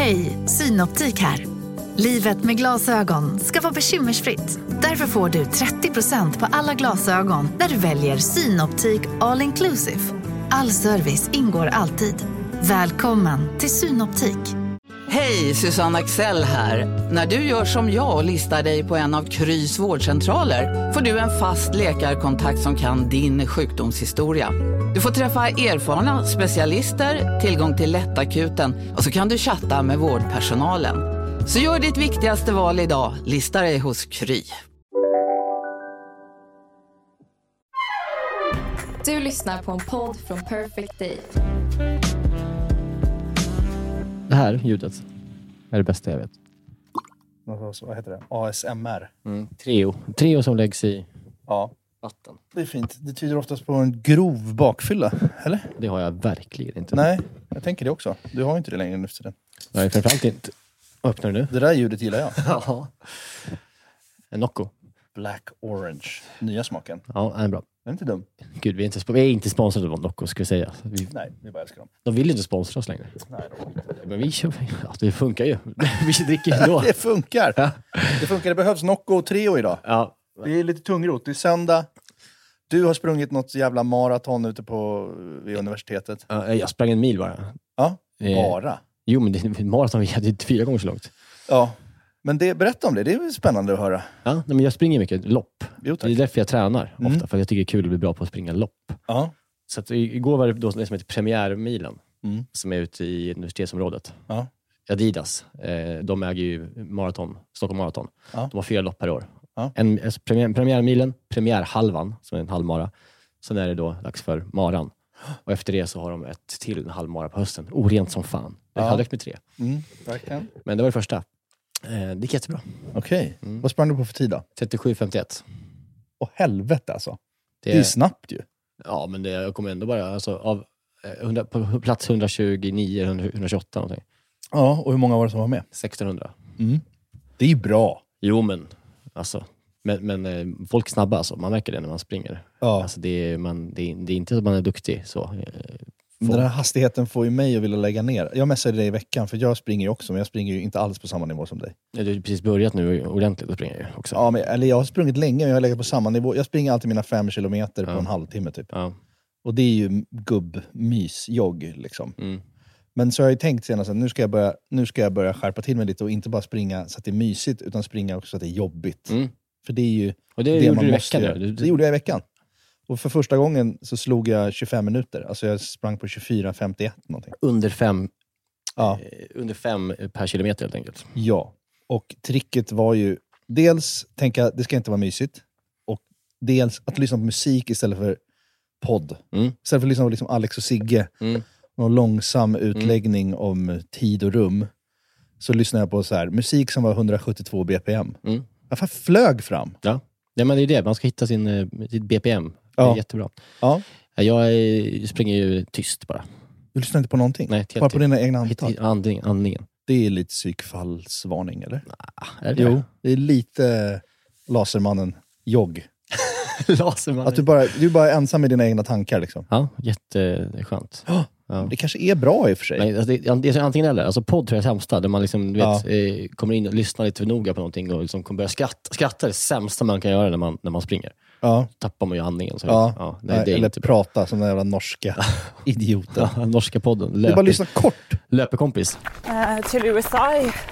Hej, Synoptik här. Livet med glasögon ska vara bekymmersfritt. Därför får du 30% på alla glasögon när du väljer Synoptik All Inclusive. All service ingår alltid. Välkommen till Synoptik. Hej, Susanne Axel här. När du gör som jag och listar dig på en av Krys vårdcentraler får du en fast läkarkontakt som kan din sjukdomshistoria. Du får träffa erfarna specialister, tillgång till lättakuten och så kan du chatta med vårdpersonalen. Så gör ditt viktigaste val idag, lista dig hos Kry. Du lyssnar på en podd från Perfect Day. Det här ljudet är det bästa jag vet. Vad heter det? ASMR. Treo som läggs i vatten. Det är fint. Det tyder oftast på en grov bakfylla, eller? Det har jag verkligen inte. Nej, jag tänker det också. Du har inte det längre nu för den. Nej, framförallt inte. Öppnar du nu? Det där ljudet gillar jag. Ja. En Nocco. Black Orange. Nya smaken. Ja, den är bra. Den är inte dum. Gud, vi är inte sponsrade av Nocco, ska vi säga. Nej, vi bara älskar dem. De vill ju inte sponsra oss längre. Nej, men vi kör. Ja, det funkar ju. Vi dricker ändå. Det funkar. Ja. Det funkar. Det behövs Nocco och Treo idag. Ja. Det är lite tungrot. Det är söndag. Du har sprungit något jävla maraton ute vid universitetet. Ja, jag sprang en mil bara. Ja, bara? Jo, men det är maraton vi hade 4 gånger så långt. Ja, men berätta om det. Det är spännande att höra. Ja, men jag springer mycket lopp. Jo, det är därför jag tränar ofta. För jag tycker det är kul att bli bra på att springa lopp. Ja. Så att igår var det då det som heter Premiärmilen. Som är ute i universitetsområdet. Ja. Adidas. De äger ju Stockholm Marathon. Ja. De har 4 lopp per år. Ja. Premiärmilen, premiärhalvan som är en halvmara. Sen är det då dags för maran. Och efter det så har de en halvmara på hösten. Orent som fan. Det hade räckt med 3. Verkligen. Men det var det första. Det gick jättebra. Okej. Vad sprang du på för tid då? 37:51. Åh helvete alltså. Det är snabbt ju. Ja, men jag kommer ändå bara av på plats 129, 128 någonting. Ja, och hur många var det som var med? 1600. Det är ju bra. Jo, men alltså men folk är snabba alltså. Man märker det när man springer. Ja. Alltså det är inte att man är duktig så. Den här hastigheten får ju mig att vilja lägga ner. Jag messade dig i veckan för jag springer ju också, men jag springer ju inte alls på samma nivå som dig. Ja, du har precis börjat nu ordentligt att springa ju också. Ja, eller jag har sprungit länge och jag har legat på samma nivå. Jag springer alltid mina 5 kilometer på en halvtimme typ. Ja. Och det är ju gubbmysjogg liksom. Men så har jag ju tänkt senast att nu ska jag börja skärpa till mig lite och inte bara springa så att det är mysigt utan springa också så att det är jobbigt. För det är ju och det gjorde du i veckan. Det gjorde jag i veckan. Och för första gången så slog jag 25 minuter. Alltså jag sprang på 24:51 någonting. Under 5 under 5 per kilometer helt enkelt. Ja. Och tricket var ju dels tänka det ska inte vara mysigt. Och dels att lyssna på musik istället för podd. Istället för att lyssna på liksom Alex och Sigge. Någon långsam utläggning om tid och rum. Så lyssnar jag på så här musik som var 172 bpm. Jag flög fram. Ja, men det är det. Man ska hitta sitt BPM. Det är jättebra. Ja. Jag springer ju tyst bara. Du lyssnar inte på någonting? Nej, bara på dina egna andetag? Andningen. Det är lite psykfallsvarning, eller? Är det? Jo, det är lite Lasermannen-jogg. Lasermannen. Att du bara är ensam med dina egna tankar liksom. Ja, jätteskönt. Det kanske är bra i och för sig. Nej, alltså, det är antingen eller. Alltså podd tror jag är sämsta. Där man liksom, kommer in och lyssnar lite för noga på någonting och liksom kommer börja skratta. Skratta är det sämsta man kan göra när man springer. Ja. Tappar man ju andningen. Så nej, det är eller inte prata som den jävla norska idioten. Norska podden. Du bara lyssna kort. Löpekompis. Till USA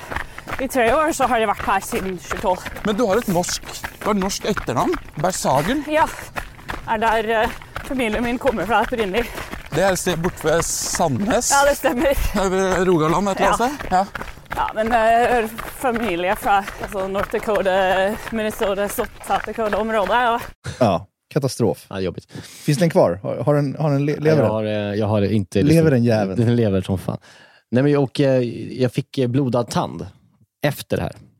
i 3 år så har jag varit här sedan 2012. Men du har ett norskt efternamn, Bersagen. Ja, är där familjen min kommer från opprinnelig. Det är ett bort för Sandnes. Ja, det stämmer. Rogaland ett eller annat. Ja, men familjen från alltså North Dakota, Minnesota, South Dakota-området. Ja, katastrof. Ja, jobbigt. Finns den kvar? Har den lever den? Jag har inte... Lever den jäveln? Den lever som fan. Nej, men jag fick blodad tand efter det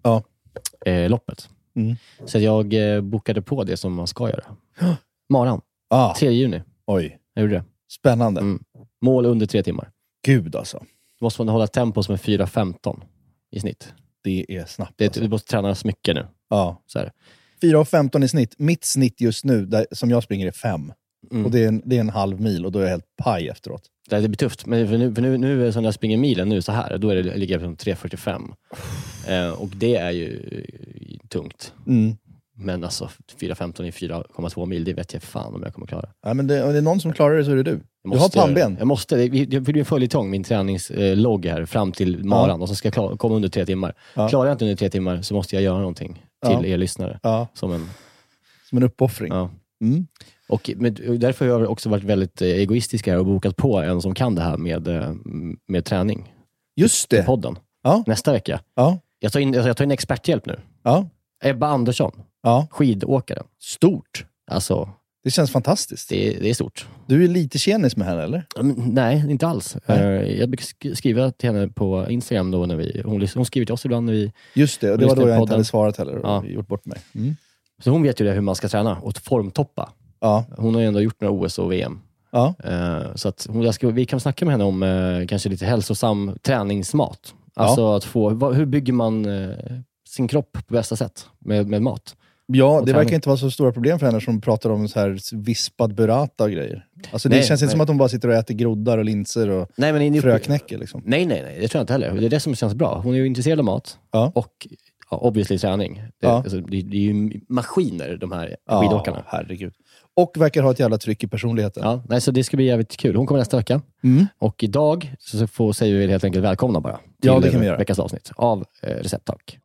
här loppet. Så jag bokade på det som man ska göra. Maran. 3 juni. Oj. Jag gjorde det. Spännande. Mål under 3 timmar. Gud alltså. Då måste man hålla tempo som är 4:15 i snitt. Det är snabbt. Du måste träna så mycket nu. Ja. Så här. 4:15 i snitt. Mitt snitt just nu, som jag springer, är 5. Och det är en halv mil och då är jag helt paj efteråt. Det blir tufft. Men för nu som jag springer milen nu så här, då ligger jag på 3.45. Och det är ju tungt. Men alltså 4.15 i 4,2 mil, det vet jag fan om jag kommer klara. Ja, men om det är någon som klarar det så är det du. Du har pannben. Jag måste. Det blir en följetong, min träningslogg här fram till maran. Och så ska jag komma under 3 timmar. Klarar jag inte under 3 timmar så måste jag göra någonting till er lyssnare. Som en uppoffring. Ja. Och därför har jag också varit väldigt egoistisk här och bokat på en som kan det här med träning. Just det. Podden. Nästa vecka. Jag tar in experthjälp nu. Ebba Andersson. Skidåkare. Stort. Alltså, det känns fantastiskt. Det är stort. Du är lite tjenis med henne, eller? Nej, inte alls. Jag brukar skriva till henne på Instagram då när hon skriver till oss ibland när vi... Just det, och det var då jag inte hade svarat heller och gjort bort mig. Så hon vet ju hur man ska träna och formtoppa. Hon har ju ändå gjort några OS och VM. Så att vi kan snacka med henne om kanske lite hälsosam träningsmat. Alltså att hur bygger man sin kropp på bästa sätt med mat? Ja, det verkar inte vara så stora problem för henne som pratar om så här vispad burrata och grejer. Alltså det känns inte som att de bara sitter och äter groddar och linser och fröknäcker liksom. Nej, det tror jag inte heller. Det är det som känns bra. Hon är ju intresserad av mat och obviously träning. Det är ju maskiner, de här skidåkarna. Herregud. Och verkar ha ett jävla tryck i personligheten. Så det ska bli jävligt kul. Hon kommer nästa vecka. Och idag så säger vi helt enkelt välkomna bara till det kan vi göra. Veckans avsnitt av Recept Talk.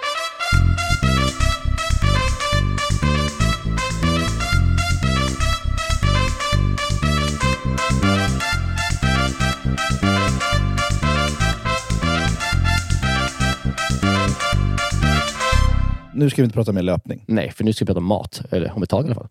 Nu ska vi inte prata mer löpning. Nej, för nu ska vi prata om mat. Eller om ett tag i alla fall.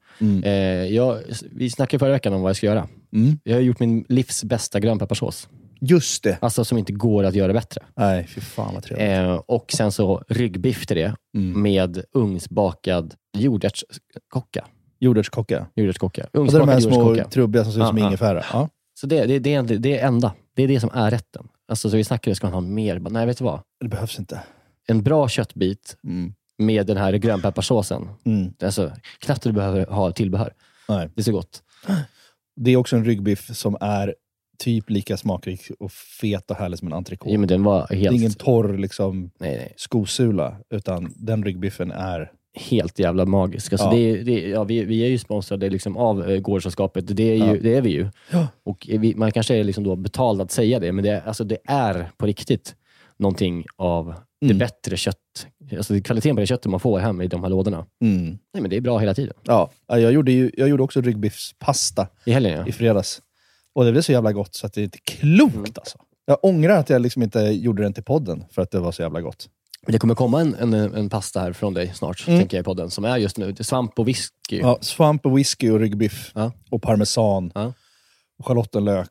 Vi snackade förra veckan om vad jag ska göra. Jag har gjort min livs bästa grönpepparsås. Just det. Alltså som inte går att göra bättre. Nej, fy fan vad trevligt. Och sen så ryggbiff till det. Med ugnsbakad jordärtskocka. Jordärtskocka. Och de här små trubbiga som ser ut som ingefära. Ja. Så det är enda. Det är det som är rätten. Alltså så vi snackade, ska man ha mer? Nej, vet du vad? Det behövs inte. En bra köttbit med den här grönpepparsåsen. Alltså, knappt du behöver ha tillbehör. Nej. Det är så gott. Det är också en ryggbiff som är typ lika smakrik och fet och härlig som en entrecote. Ja, men den var helt... Det är ingen torr liksom nej. skosula, utan den ryggbiffen är... helt jävla magisk. Alltså vi är ju sponsrade liksom av Gårdssällskapet. Det är vi ju. Ja. Och man kanske är liksom då betald att säga det, men det är på riktigt någonting av det bättre kött. Alltså kvaliteten på det köttet man får hem i de här lådorna. Nej, men det är bra hela tiden. Ja, jag gjorde också ryggbiffspasta i helgen, i fredags. Och det blev så jävla gott så att det är inte klokt alltså. Jag ångrar att jag liksom inte gjorde den till podden för att det var så jävla gott. Det kommer komma en pasta här från dig snart, tänker jag i podden, som är just nu svamp och whisky. Ja, svamp och whisky och ryggbiff. Och parmesan. Och schalottenlök.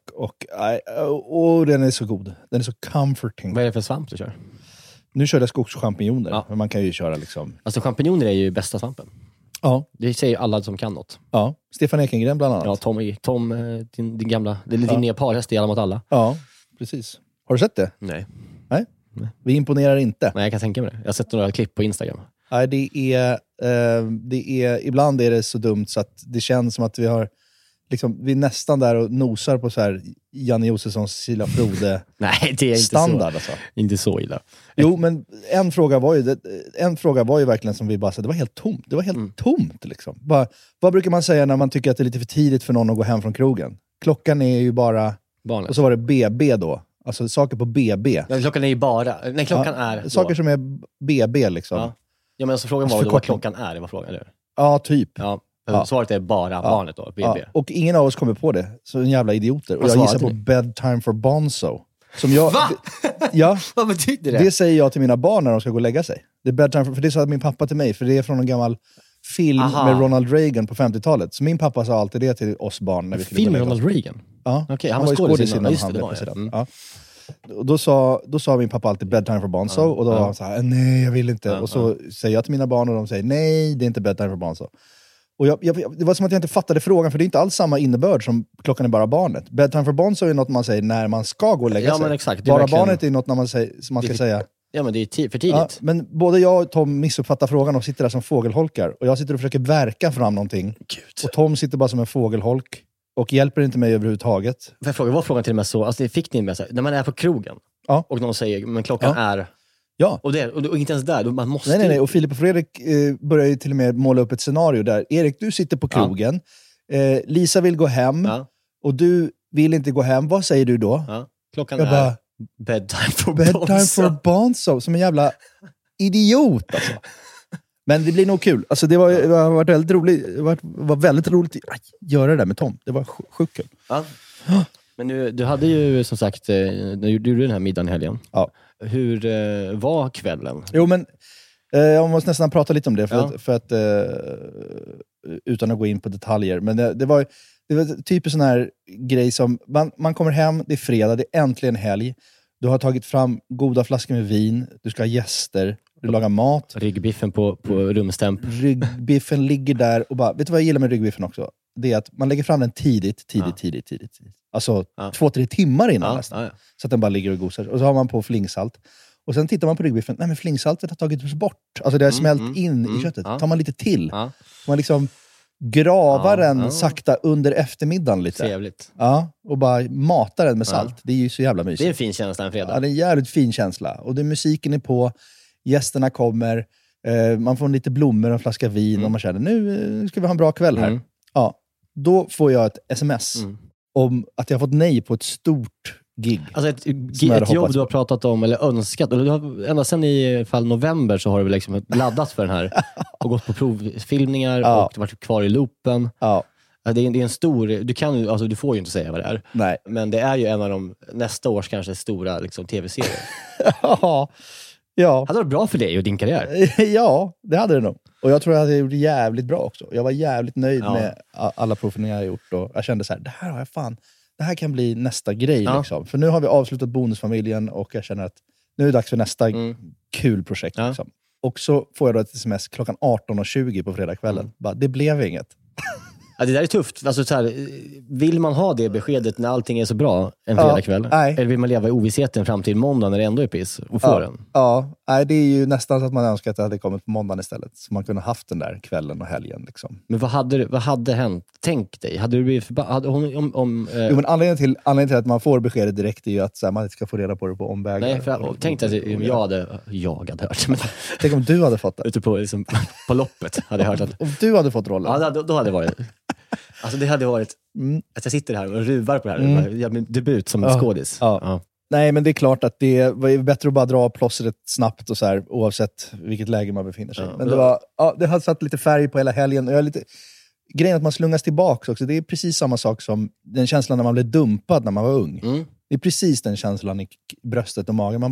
Och den är så god. Den är så comforting. Vad är det för svamp du kör? Nu kör jag skogschampinjoner. Men man kan ju köra liksom... Alltså champinjoner är ju bästa svampen. Ja. Det säger alla som kan något. Ja. Stefan Ekengren bland annat. Ja, Tom din gamla... Det är din nya parhäst i Alla mot alla. Ja, precis. Har du sett det? Nej. Vi imponerar inte. Nej, jag kan tänka mig det. Jag har sett några klipp på Instagram. Nej, det är ibland är det så dumt så att det känns som att vi har liksom, vi är nästan där och nosar på så här Janne Josefssons Silla Frode. Nej, det är inte standard så. Alltså. Inte så illa. Jo, men en fråga var ju verkligen som vi bara sa, det var helt tomt. Det var helt tomt liksom. Vad brukar man säga när man tycker att det är lite för tidigt för någon att gå hem från krogen? Klockan är ju bara barnet. Och så var det BB då. Alltså saker på BB. Ja, klockan är ju bara... Nej, klockan är... Saker då. som är BB liksom. Ja, men alltså frågan var vad klockan är. Det var frågan, eller? Ja, typ. Ja, svaret är bara barnet då, BB. Ja. Och ingen av oss kommer på det. Så en jävla idioter. Och jag gissar på bedtime for Bonzo. Som jag... Va? Ja. Vad betyder det? Det säger jag till mina barn när de ska gå och lägga sig. Det är bedtime för det sa min pappa till mig. För det är från en gammal film med Ronald Reagan på 50-talet. Så min pappa sa alltid det till oss barn när vi skulle film med Ronald Reagan? Ja. Okay, han var skådis innan. Just det, ja. Och då sa min pappa alltid bedtime for Bonzo. Och då var han så här, nej jag vill inte. Och så säger jag till mina barn och de säger, nej det är inte bedtime for Bonzo. Och det var som att jag inte fattade frågan, för det är inte alls samma innebörd som klockan är bara barnet. Bedtime for Bonzo är något man säger när man ska gå och lägga sig. Men exakt, bara verkligen... barnet är något när man säger, som man ska säga. Ja, men det är för tidigt. Ja, men både jag och Tom missuppfattar frågan och sitter där som fågelholkar. Och jag sitter och försöker verka fram någonting. Gud. Och Tom sitter bara som en fågelholk. Och hjälper inte mig överhuvudtaget. Får jag fråga, var frågan till och med så, alltså fick ni med sig, när man är på krogen och någon säger, men klockan är... Ja. Och inte ens där, man måste... Nej. Och Filip och Fredrik börjar ju till och med måla upp ett scenario där. Erik, du sitter på krogen. Lisa vill gå hem. Ja. Och du vill inte gå hem. Vad säger du då? Ja. Klockan jag är bara, bedtime for Bonzo. Som en jävla idiot alltså. Men det blir nog kul. Alltså det har varit väldigt roligt. Det var väldigt roligt att göra det där med Tom. Det var sjukt kul. Ja. Men du hade ju som sagt, när du gjorde den här middagen i helgen. Ja. Hur var kvällen? Jo, men jag måste nästan prata lite om det för att utan att gå in på detaljer. Men det var typ en sån här grej som man kommer hem, det är fredag, det är äntligen helg. Du har tagit fram goda flaskor med vin, du ska ha gäster, du lagar mat. Ryggbiffen på rumstemp. Ryggbiffen ligger där och bara, vet du vad jag gillar med ryggbiffen också? Det är att man lägger fram den tidigt. Alltså 2-3 timmar innan nästan. Så att den bara ligger och gosar. Och så har man på flingsalt. Och sen tittar man på ryggbiffen. Nej, men flingsaltet har tagits bort. Alltså det har smält in i köttet. Tar man lite till. Man liksom gravar den sakta under eftermiddagen lite. Trevligt. Ja, och bara matar den med salt. Det är ju så jävla mysigt. Det är en fin känsla en fredag. Ja, det är en jävligt fin känsla. Och musiken är på. Gästerna kommer. Man får lite blommor och en flaska vin. Och man känner, nu ska vi ha en bra kväll här. Ja, då får jag ett sms om att jag har fått nej på ett stort gig. Alltså ett jobb du har pratat om eller önskat. Ända sedan i fall november så har du väl liksom laddat för den här. Och gått på provfilmningar och varit kvar i loopen. Ja. Det är en stor... Du får ju inte säga vad det är. Nej. Men det är ju en av de nästa års kanske stora liksom, tv-serier. Ja. Hade det varit bra för dig och din karriär? Ja, det hade det nog. Och jag tror att jag gjorde jävligt bra också. Jag var jävligt nöjd med alla provfilmningar jag gjort. Och jag kände så här, det här kan bli nästa grej. Liksom. För nu har vi avslutat Bonusfamiljen och jag känner att nu är det dags för nästa kul projekt. Liksom. Och så får jag då ett sms klockan 18:20 på fredagskvällen. Bara, det blev inget. Ja, det där är tufft. Alltså, så här, vill man ha det beskedet när allting är så bra en fredagkväll? Eller vill man leva i ovissheten fram till måndag när det ändå är piss och få den? Ja, det är ju nästan så att man önskar att det hade kommit på måndagen istället. Så man kunde haft den där kvällen och helgen. Liksom. Men vad hade hänt? Tänk dig. Hade du blivit Jo, men anledningen till att man får beskedet direkt är ju att så här, man inte ska få reda på det på omvägar. Nej, för tänk dig att jag hade hört. Men, tänk om du hade fått det. Ute på, liksom, på loppet hade jag hört att... Om du hade fått rollen. Ja, då hade det varit... Alltså det hade varit att jag sitter här och ruvar på det här. Jag min debut som skådis. Ja. Nej, men det är klart att det var bättre att bara dra plåstret snabbt och så här, oavsett vilket läge man befinner sig. Men det hade satt lite färg på hela helgen. Och grejen att man slungas tillbaka också. Det är precis samma sak som den känslan när man blev dumpad när man var ung. Det är precis den känslan i bröstet och magen.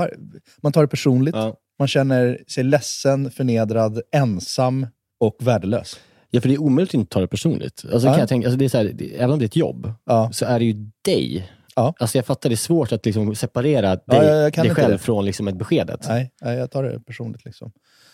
Man tar det personligt. Man känner sig ledsen, förnedrad, ensam och värdelös. Ja, för det är omöjligt att inte ta det personligt. Alltså, kan jag tänka, alltså det är så här, även om det är ett jobb, så är det ju dig. Ja. Alltså jag fattar, det är svårt att liksom separera dig själv från liksom ett beskedet. Nej, jag tar det personligt. Liksom.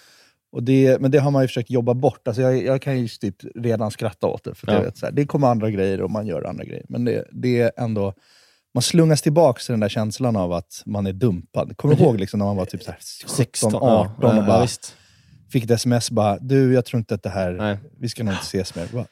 Men det har man ju försökt jobba bort. Alltså jag kan ju typ redan skratta åt det. För jag vet, så här, det kommer andra grejer och man gör andra grejer. Men det är ändå... Man slungas tillbaka till den där känslan av att man är dumpad. Kommer du ihåg liksom, när man var typ så här 16, 18 och bara... Fick ett sms bara, du, jag tror inte att det här, vi ska nog inte ses mer. Va?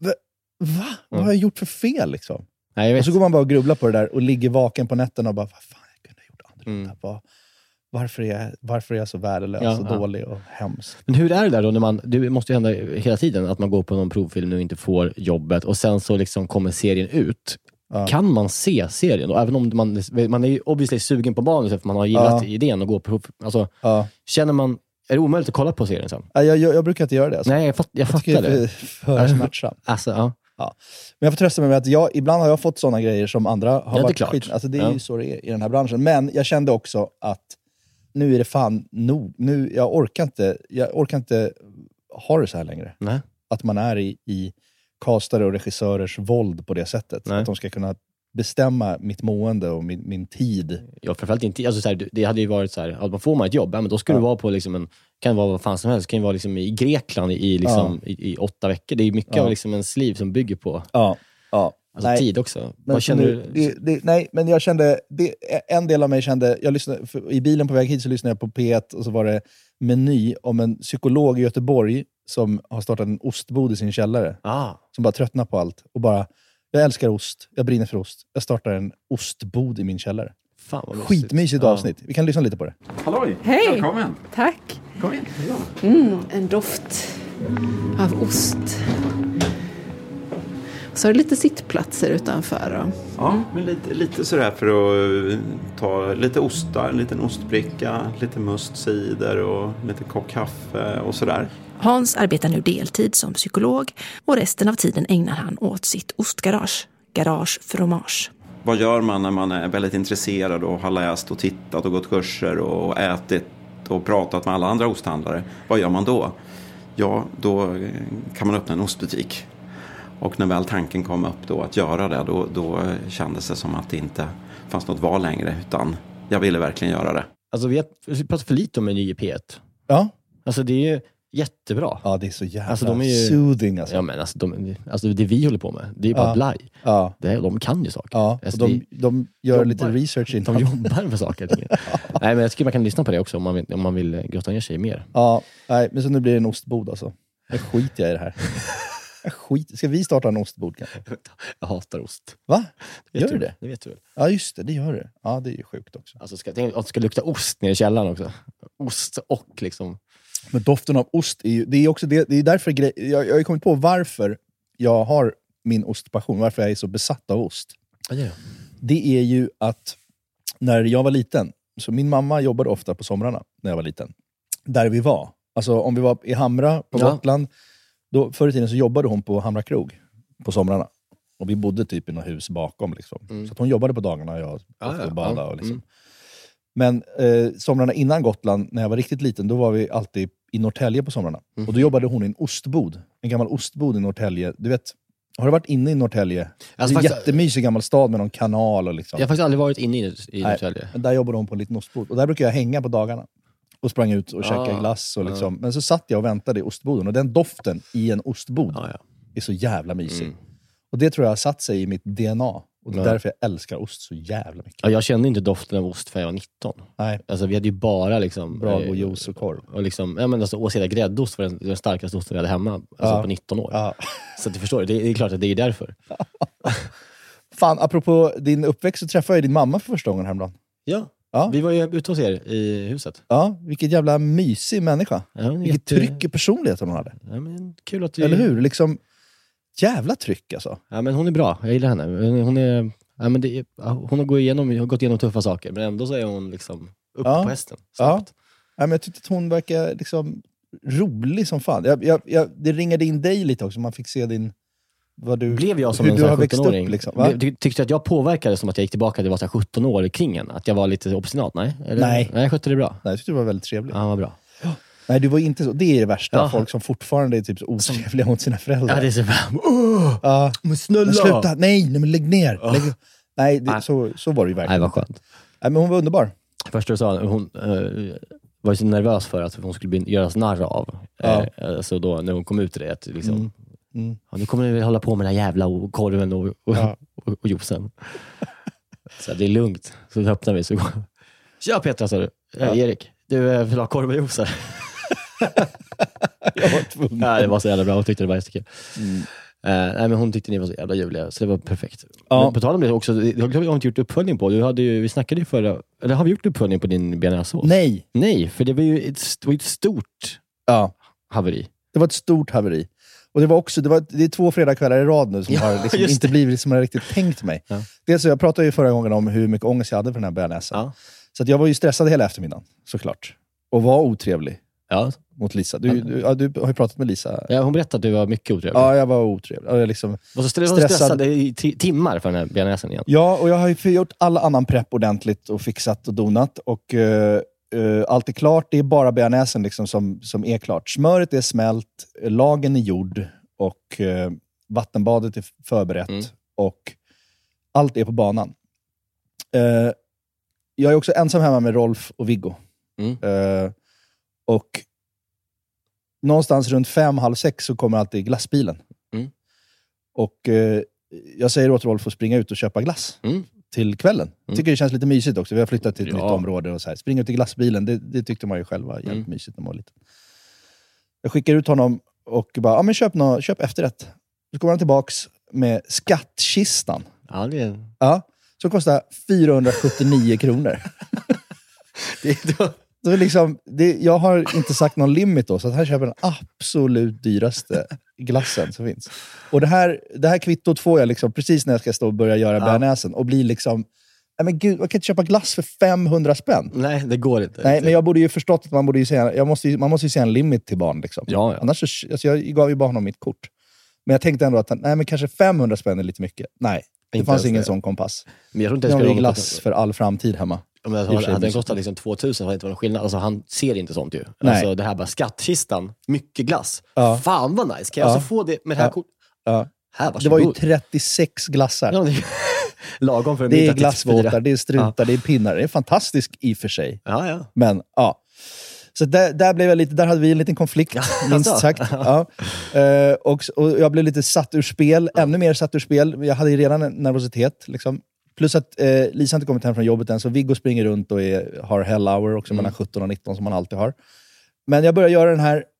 Vad har jag gjort för fel liksom? Nej, och så går man bara och grubblar på det där och ligger vaken på nätterna och bara, vad fan, jag kunde ha gjort annorlunda. Varför är jag så värdelös och dålig och hemsk? Men hur är det där då när det måste ju hända hela tiden att man går på någon provfilm och inte får jobbet och sen så liksom kommer serien ut. Kan man se serien då? Även om man är ju obviously sugen på manus för man har gillat idén och gå på alltså, känner man... Är det omöjligt att kolla på serien sen? Jag brukar inte göra det. Alltså. Nej, jag fattar det. För smärtsamt. Alltså, ja. Men jag får trösta mig med att ibland har jag fått sådana grejer som andra har varit skit. Alltså det är ju så det är i den här branschen. Men jag kände också att nu är det fan nog. Jag orkar inte ha det så här längre. Nej. Att man är i castare och regissörers våld på det sättet. Nej. Att de ska kunna bestämma mitt mående och min tid. Ja, framförallt inte. Alltså, så här, det hade ju varit så här, att man får man ett jobb, men då skulle det vara på liksom kan vara vad fan som helst. Kan ju vara liksom i Grekland i 8 veckor. Det är ju mycket av liksom ens liv som bygger på. Ja. Alltså tid också. Men Vad känner du? Nej, men jag kände... En del av mig kände... I bilen på väg hit så lyssnade jag på P1 och så var det Meny om en psykolog i Göteborg som har startat en ostbod i sin källare. Som bara tröttnar på allt. Och bara, jag älskar ost. Jag brinner för ost. Jag startar en ostbod i min källare. Fan vad skitmysigt avsnitt. Vi kan lyssna lite på det. Halloj! Hej! Välkommen! Tack! Kom in. En doft av ost. Så är det lite sittplatser utanför. Och... Ja, men lite sådär för att ta lite ostar, en liten ostbricka, lite mustcider och lite kopp kaffe och sådär. Hans arbetar nu deltid som psykolog och resten av tiden ägnar han åt sitt ostgarage, Garage Fromage. Vad gör man när man är väldigt intresserad och har läst och tittat och gått kurser och ätit och pratat med alla andra osthandlare? Vad gör man då? Ja, då kan man öppna en ostbutik. Och när väl tanken kom upp då att göra det, då kändes det som att det inte fanns något val längre, utan jag ville verkligen göra det. Alltså vi pratar för lite om Meny i P1. Ja. Alltså det är ju jättebra. Ja, det är så jävla alltså, de är ju, soothing. Alltså. Ja, men alltså det vi håller på med, det är bara blaj. Ja. De kan ju saker. Ja, alltså, de gör lite research innan. De jobbar med saker. Nej, men jag tycker man kan lyssna på det också om man vill grotta ner sig mer. Ja, nej, men så nu blir det en ostbod alltså. Jag skiter i det här. Ska vi starta en ostbod kanske? Jag hatar ost. Va? Gör du det? Det vet du väl? Ja, just det gör det. Ja, det är ju sjukt också. Alltså tänk att det ska lukta ost ner i källaren också. Ost och liksom... Men doften av ost är ju... Det är också det är därför jag har kommit på varför jag har min ostpassion. Varför jag är så besatt av ost. Det är ju att när jag var liten, så min mamma jobbade ofta på somrarna när jag var liten. Där vi var. Alltså om vi var i Hamra på Gotland, då, förr i tiden så jobbade hon på Hamra krog på somrarna. Och vi bodde typ i något hus bakom. Liksom. Så att hon jobbade på dagarna och jag badade. Och liksom. Men somrarna innan Gotland, när jag var riktigt liten, då var vi alltid i Norrtälje på somrarna. Och då jobbade hon i en ostbod. En gammal ostbod i Norrtälje. Du vet, har du varit inne i Norrtälje? Alltså, det är en jättemysig gammal stad med någon kanal. Och liksom. Jag har faktiskt aldrig varit inne i Norrtälje. Men där jobbade hon på en liten ostbod. Och där brukar jag hänga på dagarna. Och sprang ut och käkade glass. Och liksom. Men så satt jag och väntade i ostboden. Och den doften i en ostbod är så jävla mysig. Och det tror jag har satt sig i mitt DNA. Och det är därför jag älskar ost så jävla mycket. Ja, jag kände inte doften av ost för jag var 19. Nej. Alltså vi hade ju bara liksom... Bra och juice och korv. Och liksom, ja men alltså Åseda gräddost var den starkaste osten vi hade hemma. Alltså på 19 år. Ja. Så att du förstår, det är klart att det är därför. Fan, apropå din uppväxt så träffade jag din mamma för första gången häromdagen. Ja, vi var ju ute hos er i huset. Ja, vilket jävla mysig människa. Ja, vilket tryck i personligen hon hade. Ja, men kul att du... Eller hur? Liksom, jävla tryck alltså. Ja, men hon är bra. Jag gillar henne. Hon är... Ja, men hon har gått igenom tuffa saker, men ändå så är hon liksom upp på hästen. Ja, men jag tyckte att hon verkar liksom rolig som fan. Det ringade in dig lite också, man fick se din... Blev jag som en 17-åring? Liksom, tyckte att jag påverkade som att jag gick tillbaka till att vara 17 år kring en? Att jag var lite obstinat? Nej, jag skötte det bra. Nej, jag tyckte det var väldigt trevligt. Ja, vad bra. Nej, du var inte så. Det är det värsta. Folk som fortfarande är typ så otrevliga mot sina föräldrar. Ja, det är så men snälla! Men sluta! Nej, men lägg ner! Nej, så var det ju verkligen. Nej, vad skönt. Nej, men hon var underbar. Först du sa hon var ju så nervös för att hon skulle göras narr av. Så då när hon kom ut i det, att liksom... Ja, nu kommer vi hålla på med den här jävla korven och juicen. Så det är lugnt. Så öppnar vi så går. Tja Petra, sa du. Erik, du vill ha korv och juice här. Jag var tvungen. Nej, det var så jävla bra. Hon tyckte det var jättekul. Nej, men hon tyckte ni var så jävla ljuvliga. Så det var perfekt. Men på tal om det också, det har vi inte gjort uppföljning på. Vi snackade ju förra... Eller har vi gjort uppföljning på din bearnaisesås? Nej, för det var ju ett stort haveri. Det var ett stort haveri. Och det är 2 fredagskvällar i rad nu som har liksom inte blivit som jag riktigt tänkt mig. Ja. Dels så jag pratade ju förra gången om hur mycket ångest jag hade för den här bearnaisen. Ja. Så att jag var ju stressad hela eftermiddagen, såklart. Och var otrevlig mot Lisa. Du har ju pratat med Lisa. Ja, hon berättade att du var mycket otrevlig. Ja, jag var otrevlig. Och jag liksom var så stressad i timmar för den här bearnaisen igen. Ja, och jag har ju gjort alla annan prepp ordentligt och fixat och donat. Och allt är klart. Det är bara bearnaisen liksom som är klart. Smöret är smält, lagen är gjord och vattenbadet är förberett. Och allt är på banan. Jag är också ensam hemma med Rolf och Viggo. Och någonstans runt 5, halv 6 så kommer alltid glassbilen. Och jag säger åt Rolf att springa ut och köpa glass till kvällen. Tycker det känns lite mysigt också. Vi har flyttat till ett nytt område och så här. Springa ut i glassbilen, det tyckte man ju själva jävligt mysigt när man var liten. Jag skickar ut honom och bara, men köp efterrätt. Så kommer han tillbaks med skattkistan. Ja, det är... Ja, som kostar 479 kronor. Så liksom, jag har inte sagt någon limit då, så att här köper den absolut dyraste glassen som finns. Och det här kvittot får jag liksom precis när jag ska stå och börja göra bearnaisen och bli liksom, men gud, man kan inte köpa glass för 500 spänn. Nej, det går inte. Nej, men jag borde ju förstått att man borde ju säga, man måste ju säga en limit till barn liksom. Ja. Annars så, alltså jag gav ju bara honom mitt kort. Men jag tänkte ändå att, nej men kanske 500 spänn är lite mycket. Nej, det fanns ingen sån kompass. Men jag tror inte det är glass för all framtid hemma. Men hade den kostat liksom 2000 har det inte varit någon skillnad. Alltså han ser inte sånt ju. Nej. Alltså det här bara skattkistan, mycket glass. Fan vad nice. Kan jag alltså få det med det här kortet? Här, det var ju 36 glassar. Ja, lagom för det är glassvåtar, det är strutar, det är pinnar. Det är fantastiskt i och för sig. Ja. Men så där blev jag lite, där hade vi en liten konflikt, minst sagt. Och jag blev lite satt ur spel, ännu mer satt ur spel. Jag hade ju redan en nervositet liksom. Plus att Lisa inte kommit hem från jobbet än, så Viggo springer runt och har hell hour också mellan 17 och 19 som man alltid har. Men jag börjar göra den här,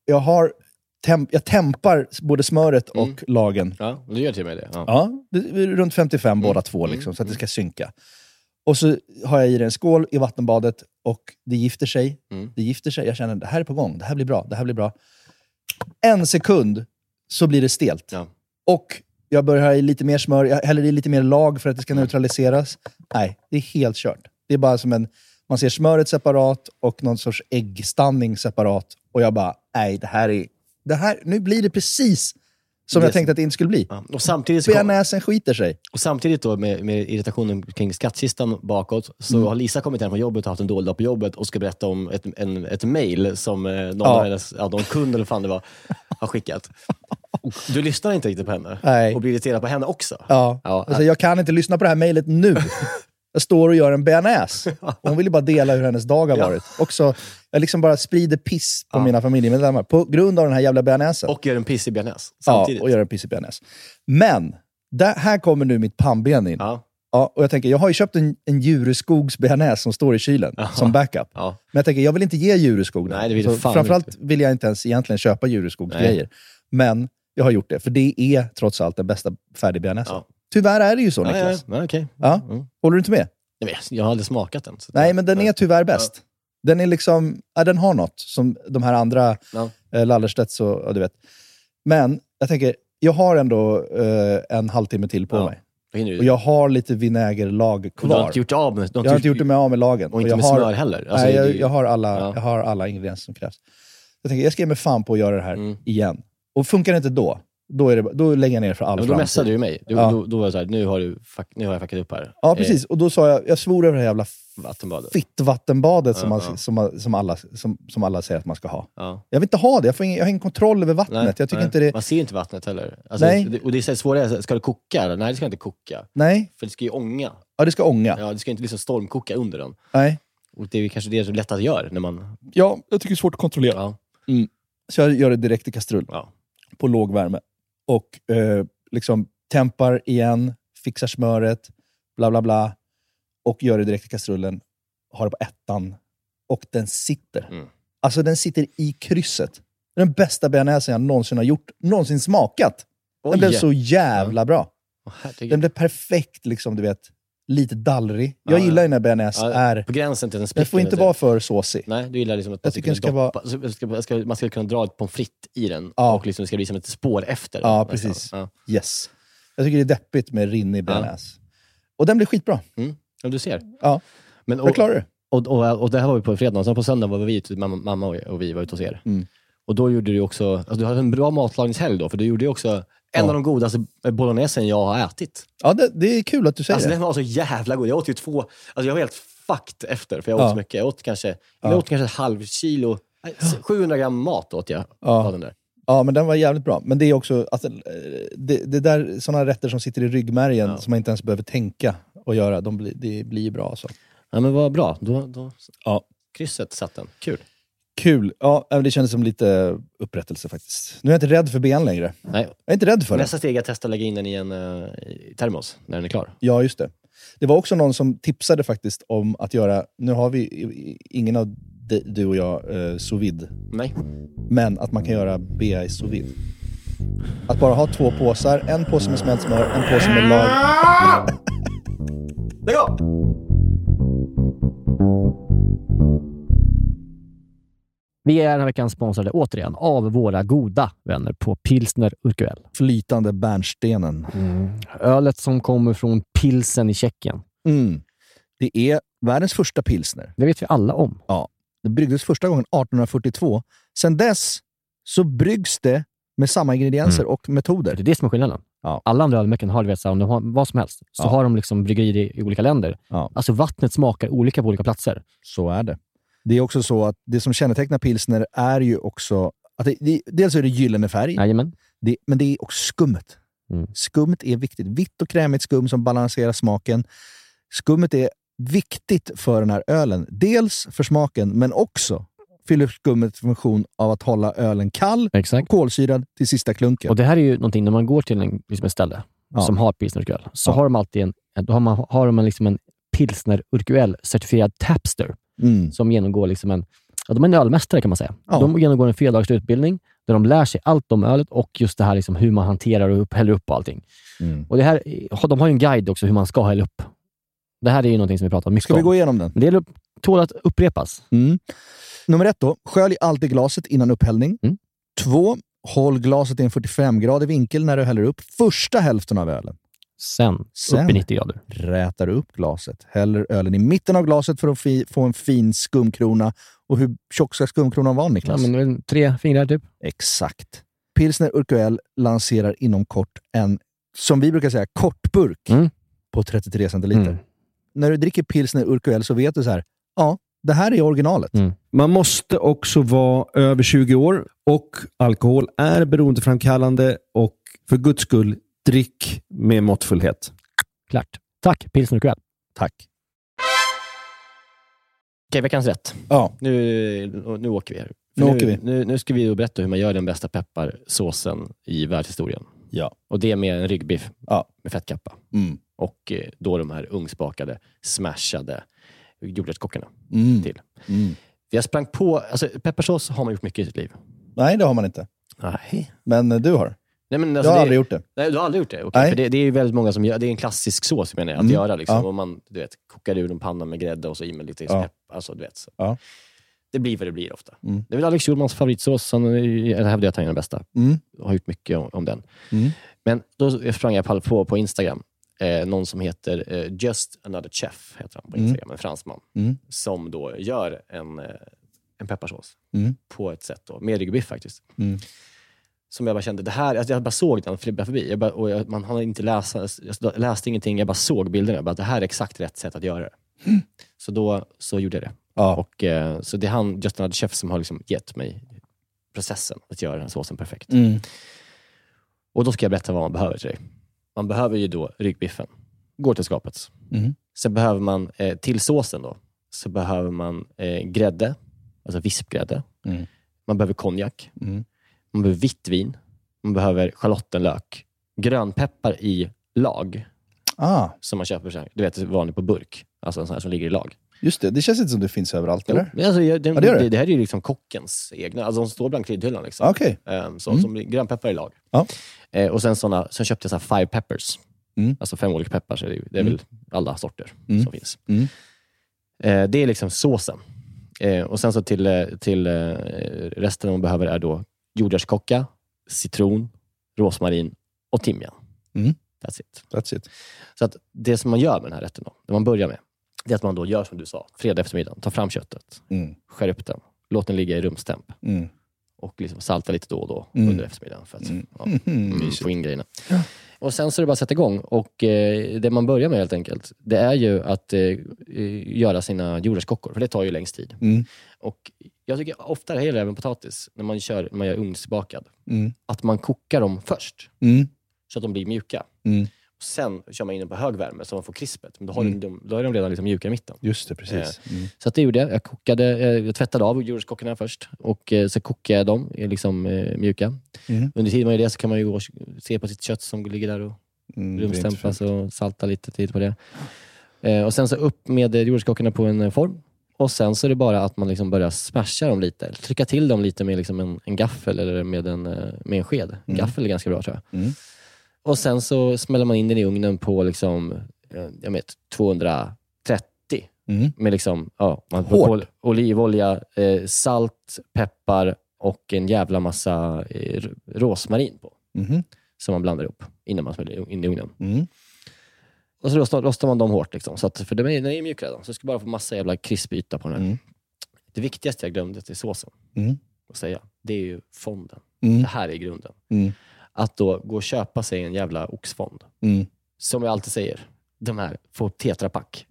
jag tempar både smöret och lagen. Ja, du gör till mig det. Det är runt 55 båda två liksom, så att det ska synka. Och så har jag i en skål i vattenbadet och det gifter sig. Det gifter sig, jag känner det här är på gång, det här blir bra. En sekund så blir det stelt. Ja. Och jag börjar ha i lite mer smör, jag häller i lite mer lag för att det ska neutraliseras. Nej, det är helt kört. Det är bara som man ser smöret separat och någon sorts äggstanning separat. Och jag bara, nej, det här, nu blir det precis som jag tänkte att det inte skulle bli. Ja. Och samtidigt bearnaisen skiter sig. Och samtidigt då med irritationen kring skattkistan bakåt, så har Lisa kommit hem från jobbet och haft en dålig dag på jobbet och ska berätta om ett mejl som någon kund eller fan det var har skickat. Och du lyssnar inte riktigt på henne. Nej. Och blir irriterad på henne också. Alltså, jag kan inte lyssna på det här mejlet nu. Jag står och gör en bearnaise. Hon vill ju bara dela hur hennes dag har varit. Också, jag liksom bara sprider piss på mina familjemedlemmar på grund av den här jävla bearnaisen. Och gör en piss i bearnaise samtidigt. Ja, och gör en piss i bearnaise. Men, här kommer nu mitt pannben in. Ja, och jag tänker, jag har ju köpt en Djureskogs bearnaise som står i kylen som backup. Men jag tänker, jag vill inte ge Djureskog den. Nej, det vill du fan framförallt inte. vill jag inte ens egentligen köpa Djureskogs grejer. Men jag har gjort det, för det är trots allt den bästa färdig bearnaise. Tyvärr är det ju så, Niklas. Okay. Håller du inte med? Jag har aldrig smakat den. Nej, men den är tyvärr bäst. Den är liksom, den har något som de här andra Lallerstedts och du vet. Men jag tänker, jag har ändå en halvtimme till på mig. Och jag har lite vinägerlag kvar. Du har inte gjort av med, jag har inte gjort det med av med lagen. Och inte med smör heller. Alltså, nej, jag har alla ingredienser som krävs. Jag tänker, jag ska ge mig fan på att göra det här igen. Och funkar det inte då lägger jag ner för all framtid. Då mässade du mig. Då var det så här, nu har jag fuckat upp här. Ja, precis. Och då sa jag svor över det här jävla fittvattenbadet som alla säger att man ska ha. Jag vill inte ha det. Jag har ingen kontroll över vattnet. Jag tycker inte det... Man ser inte vattnet heller. Alltså, och det är så svårare. Ska det koka? Eller? Nej, det ska inte koka. Nej. För det ska ju ånga. Ja, det ska ånga. Ja, det ska inte liksom stormkoka under den. Nej. Och det är kanske det som är lätt att göra när man... Ja, jag tycker det är svårt att kontrollera. Så jag gör det direkt i kastrull. På låg värme. Och liksom tempar igen, fixar smöret, bla bla bla. Och gör det direkt i kastrullen. Har det på ettan. Och den sitter. Alltså den sitter i krysset. Den bästa bearnaisen jag någonsin har gjort. Någonsin smakat. Den blev så jävla bra. Den blev perfekt, liksom du vet. Lite dallrig. Jag gillar ju när bearnaise är... På gränsen till den den får inte vara för såsig. Nej, du gillar liksom att jag tycker man ska kunna dra ett pommes frites i den. Och liksom det ska bli som ett spår efter. Ja, precis. Yes. Jag tycker det är deppigt med rinnig bearnaise. Och den blir skitbra. Ja, du ser. Ja. Men, jag klarar det. Och det här var vi på fredagen. Sen på söndag var vi ute, mamma och vi var ute hos er. Och då gjorde du också... Alltså, du hade en bra matlagningshelg då. För du gjorde också en av de godaste bolognesen jag har ätit. Ja, det är kul att du säger det. Den var så jävla god. Jag åt ju 2... Alltså jag var helt fucked efter. För jag åt så mycket. Jag åt kanske ett halv kilo... 700 gram mat åt jag av den där. Ja, men den var jävligt bra. Men det är också... Alltså, det där, sådana rätter som sitter i ryggmärgen som man inte ens behöver tänka och göra. Det blir bra. Så. Ja, men vad bra. Då krysset satt den. Kul. Kul. Ja, det kändes som lite upprättelse faktiskt. Nu är jag inte rädd för ben längre. Nej. Jag är inte rädd för det. Nästa steg är att testa att lägga in den i en termos när den är klar. Ja, just det. Det var också någon som tipsade faktiskt om att göra, nu har vi ingen av du och jag sous vide. Nej. Men att man kan göra BI sous vide. Att bara ha 2 påsar, en påse med smält smör, en påse med lag. Lägg av! Vi är den här veckan sponsrade återigen av våra goda vänner på Pilsner Urquell. Flytande bärnstenen. Ölet som kommer från Pilsen i Tjeckien. Det är världens första pilsner. Det vet vi alla om. Ja, det bryggdes första gången 1842. Sen dess så bryggs det med samma ingredienser och metoder. Det är det som är skillnaden. Ja. Alla andra ölmärken har, om de har vad som helst, så har de liksom bryggerier i olika länder. Ja. Alltså vattnet smakar olika på olika platser. Så är det. Det är också så att det som kännetecknar pilsner är ju också att dels är det gyllene färg. Jajamän. Men det är också skummet. Skummet är viktigt. Vitt och krämigt skum som balanserar smaken. Skummet är viktigt för den här ölen. Dels för smaken, men också fyller skummet funktion av att hålla ölen kall och kolsyrad till sista klunken. Och det här är ju någonting när man går till ett ställe som har Pilsner Urquell, så har de alltid har de liksom en Pilsner Urquell certifierad tapster som genomgår liksom de är en ölmästare kan man säga. Ja. De genomgår en 4-dagars utbildning där de lär sig allt om ölet och just det här liksom hur man hanterar och häller upp och allting. Och det här, de har ju en guide också hur man ska hälla upp. Det här är ju någonting som vi pratar mycket om. Ska vi gå igenom den? Men det tål att upprepas. Nummer 1 då. Skölj alltid glaset innan upphällning. 2. Håll glaset i en 45-gradig vinkel när du häller upp första hälften av ölen. Sen upp i 90 grader. Rätar du upp glaset. Häller ölen i mitten av glaset för att få en fin skumkrona. Och hur tjock ska skumkronan vara, Niklas? Ja, men 3 fingrar typ. Exakt. Pilsner Urquell lanserar inom kort en, som vi brukar säga, kortburk på 33 centiliter. När du dricker Pilsner Urquell så vet du så här, ja, det här är originalet. Man måste också vara över 20 år och alkohol är beroendeframkallande och för Guds skull, drick med måttfullhet. Klart. Tack, Pilsner Urquell. Tack. Okej, veckans rätt. Ja. Nu åker vi här. Nu ska vi berätta hur man gör den bästa pepparsåsen i världshistorien. Ja. Och det är med en ryggbiff med fettkappa. Och då de här ugnsbakade, smashade jordärtskockarna till. Jag sprang på, alltså pepparsås har man gjort mycket i sitt liv. Nej, det har man inte. Nej. Men du har. Nej, men alltså jag har aldrig gjort det. Nej, du har aldrig gjort det? Okay. För det är ju väldigt många som gör, det är en klassisk sås menar jag, att göra liksom. Ja. Och man, du vet, kokar ur en panna med grädde och så i med lite pepp, alltså du vet. Så. Ja. Det blir vad det blir ofta. Det är väl Alex Schulmans favoritsås, han hävdar att han är den bästa. Jag har gjort mycket om den. Men då sprang jag på Instagram. Någon som heter Just Another Chef heter han på Instagram, en fransman. Som då gör en pepparsås på ett sätt då, med ryggbiff faktiskt. Som jag bara kände, det här, alltså jag bara såg den flippa förbi. Man hann inte jag läste ingenting, jag bara såg bilderna. Det här är exakt rätt sätt att göra det. Så gjorde jag det. Ja. Och, så det är han, Just Another Chef, som har liksom gett mig processen att göra den här såsen perfekt. Och då ska jag berätta vad man behöver till det. Man behöver ju då ryggbiffen. Går till skapet. Sen behöver man till såsen då. Så behöver man grädde. Alltså vispgrädde. Man behöver konjak. Man behöver vitt vin. Man behöver schalottenlök. Grönpeppar i lag. Som man köper så här. Du vet, vanligt på burk. Alltså en sån här som ligger i lag. Just det känns inte som det finns överallt, eller? Alltså, det här är ju liksom kockens egna. Alltså de står bland kryddhyllan liksom. Okay. Som grönpeppar i lag. Och sen köpte jag så här 5 peppers. Alltså 5 olika peppar. Så det är väl alla sorter som finns. Det är liksom såsen. Och sen så till resten man behöver är då jordärtskocka, citron, rosmarin och timjan. That's it. Så att det som man gör med den här rätten då, det man börjar med, det är att man då gör som du sa, fredag eftermiddag, tar fram köttet, skär upp den, låt den ligga i rumstemp och liksom salta lite då och då under eftermiddagen för att få in grejerna. Och sen så är det bara att sätta igång. Och det man börjar med helt enkelt, det är ju att göra sina jordärtskockor. För det tar ju längst tid. Och jag tycker ofta det gäller även potatis, när man gör ugnsbakad. Att man kokar dem först. Så att de blir mjuka. Sen kör man in den på hög värme så man får krispet. Men då är de redan liksom mjuka i mitten. Just det, precis. Så att det gjorde jag. Jag tvättade av jordgubbskockorna först. Och så kokade jag dem liksom mjuka. Under tiden man gör det så kan man ju gå och se på sitt kött som ligger där och rumstempas och salta lite tid på det. Och sen så upp med jordgubbskockorna på en form. Och sen så är det bara att man liksom börjar smasha dem lite. Trycka till dem lite med liksom en gaffel eller med en sked. Gaffel är ganska bra tror jag. Och sen så smäller man in den i ugnen på liksom, 230. Med liksom, man får olivolja, salt, peppar och en jävla massa rosmarin på. Som man blandar ihop innan man smäller in i ugnen. Och så rostar man dem hårt liksom. Så att, för den är mjuk redan. Så jag ska bara få massa jävla krispyta på den här. Det viktigaste jag glömde till såsen att säga, det är ju fonden. Det här är grunden. Att då gå och köpa sig en jävla oxfond. Som jag alltid säger, de här får tetrapack.